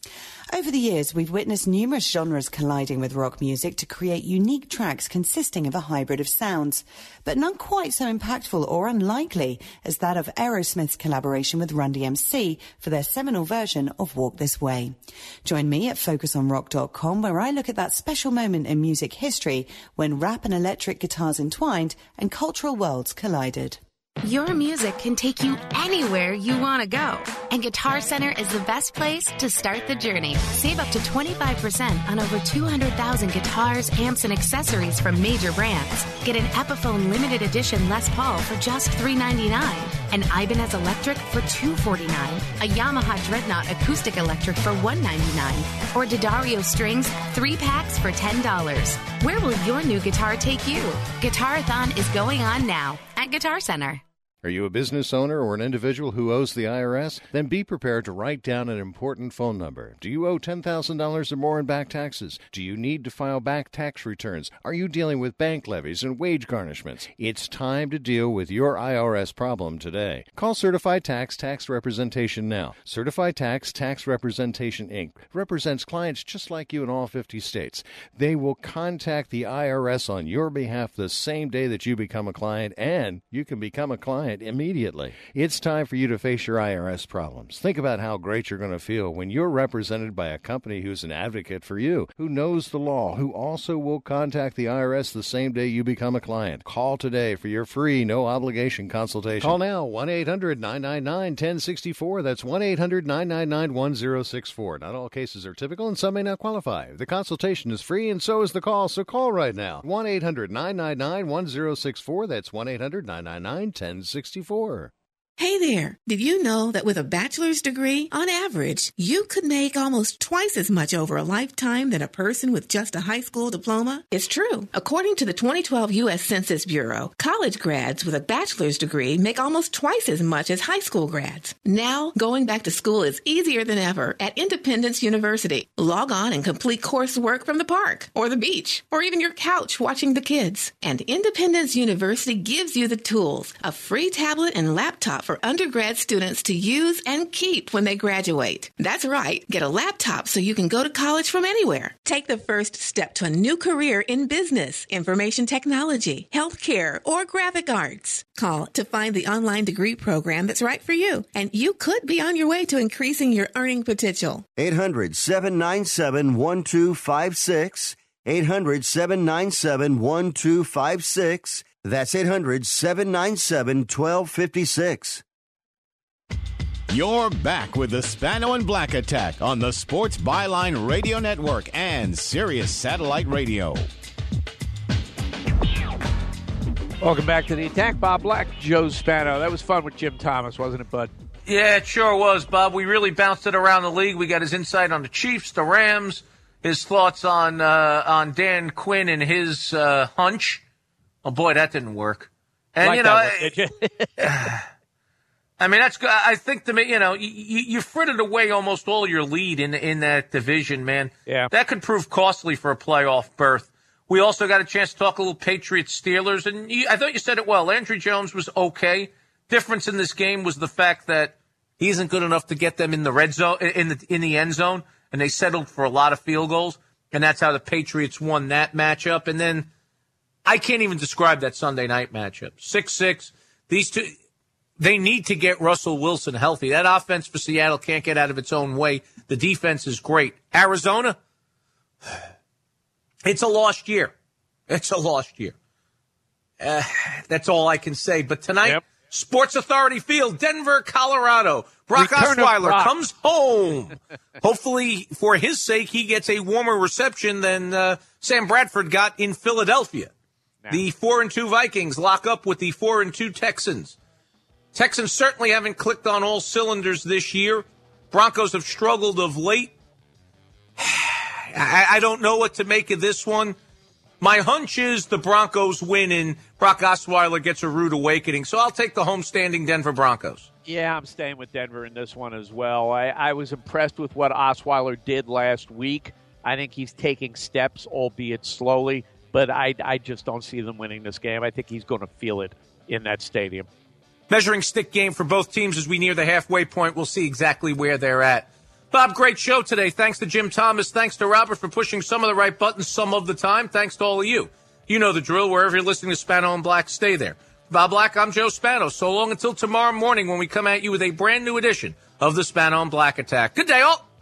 Over the years, we've witnessed numerous genres colliding with rock music to create unique tracks consisting of a hybrid of sounds, but none quite so impactful or unlikely as that of Aerosmith's collaboration with Run D M C for their seminal version of Walk This Way. Join me at focus on rock dot com, where I look at that special moment in music history when rap and electric guitars entwined and cultural worlds collided. Your music can take you anywhere you want to go. And Guitar Center is the best place to start the journey. Save up to twenty-five percent on over two hundred thousand guitars, amps, and accessories from major brands. Get an Epiphone limited edition Les Paul for just three ninety-nine, an Ibanez Electric for two forty-nine, a Yamaha Dreadnought Acoustic Electric for one ninety-nine, or D'Addario Strings three packs for ten dollars. Where will your new guitar take you? Guitarathon is going on now at Guitar Center. Are you a business owner or an individual who owes the I R S? Then be prepared to write down an important phone number. Do you owe ten thousand dollars or more in back taxes? Do you need to file back tax returns? Are you dealing with bank levies and wage garnishments? It's time to deal with your I R S problem today. Call Certified Tax Tax Representation now. Certified Tax Tax Representation, Incorporated represents clients just like you in all fifty states. They will contact the I R S on your behalf the same day that you become a client, and you can become a client immediately. It's time for you to face your I R S problems. Think about how great you're going to feel when you're represented by a company who's an advocate for you, who knows the law, who also will contact the I R S the same day you become a client. Call today for your free, no-obligation consultation. Call now, one eight hundred nine nine nine one zero six four. That's one eight hundred nine nine nine one zero six four. Not all cases are typical, and some may not qualify. The consultation is free, and so is the call, so call right now. one eight hundred nine nine nine one zero six four. That's one eight hundred nine nine nine one zero six four. Hey there! Did you know that with a bachelor's degree, on average, you could make almost twice as much over a lifetime than a person with just a high school diploma? It's true. According to the twenty twelve U S Census Bureau, college grads with a bachelor's degree make almost twice as much as high school grads. Now, going back to school is easier than ever at Independence University. Log on and complete coursework from the park, or the beach, or even your couch watching the kids. And Independence University gives you the tools, a free tablet and laptop for undergrad students to use and keep when they graduate. That's right. Get a laptop so you can go to college from anywhere. Take the first step to a new career in business, information technology, healthcare, or graphic arts. Call to find the online degree program that's right for you, and you could be on your way to increasing your earning potential. eight hundred seven nine seven one two five six. eight hundred seven nine seven one two five six. That's eight hundred seven nine seven one two five six. You're back with the Spano and Black Attack on the Sports Byline Radio Network and Sirius Satellite Radio. Welcome back to the Attack. Bob Black, Joe Spano. That was fun with Jim Thomas, wasn't it, bud? Yeah, it sure was, Bob. We really bounced it around the league. We got his insight on the Chiefs, the Rams, his thoughts on uh, on Dan Quinn and his uh, hunch. Oh, boy, that didn't work. And, like you know, I, I mean, that's good. I think, the you know, you, you frittered away almost all your lead in in that division, man. Yeah. That could prove costly for a playoff berth. We also got a chance to talk a little Patriots-Steelers, and you, I thought you said it well. Landry Jones was okay. Difference in this game was the fact that he isn't good enough to get them in the red zone, in the in the end zone, and they settled for a lot of field goals, and that's how the Patriots won that matchup. And then I can't even describe that Sunday night matchup. six six. These two, they need to get Russell Wilson healthy. That offense for Seattle can't get out of its own way. The defense is great. Arizona, it's a lost year. It's a lost year. Uh, that's all I can say. But tonight, yep. Sports Authority Field, Denver, Colorado. Brock Return Osweiler comes home. Hopefully, for his sake, he gets a warmer reception than uh, Sam Bradford got in Philadelphia. The four and two Vikings lock up with the four and two Texans. Texans certainly haven't clicked on all cylinders this year. Broncos have struggled of late. I, I don't know what to make of this one. My hunch is the Broncos win and Brock Osweiler gets a rude awakening. So I'll take the homestanding Denver Broncos. Yeah, I'm staying with Denver in this one as well. I, I was impressed with what Osweiler did last week. I think he's taking steps, albeit slowly. But I, I just don't see them winning this game. I think he's going to feel it in that stadium. Measuring stick game for both teams as we near the halfway point. We'll see exactly where they're at. Bob, great show today. Thanks to Jim Thomas. Thanks to Robert for pushing some of the right buttons some of the time. Thanks to all of you. You know the drill. Wherever you're listening to Spano and Black, stay there. Bob Black, I'm Joe Spano. So long until tomorrow morning when we come at you with a brand new edition of the Spano and Black Attack. Good day, all.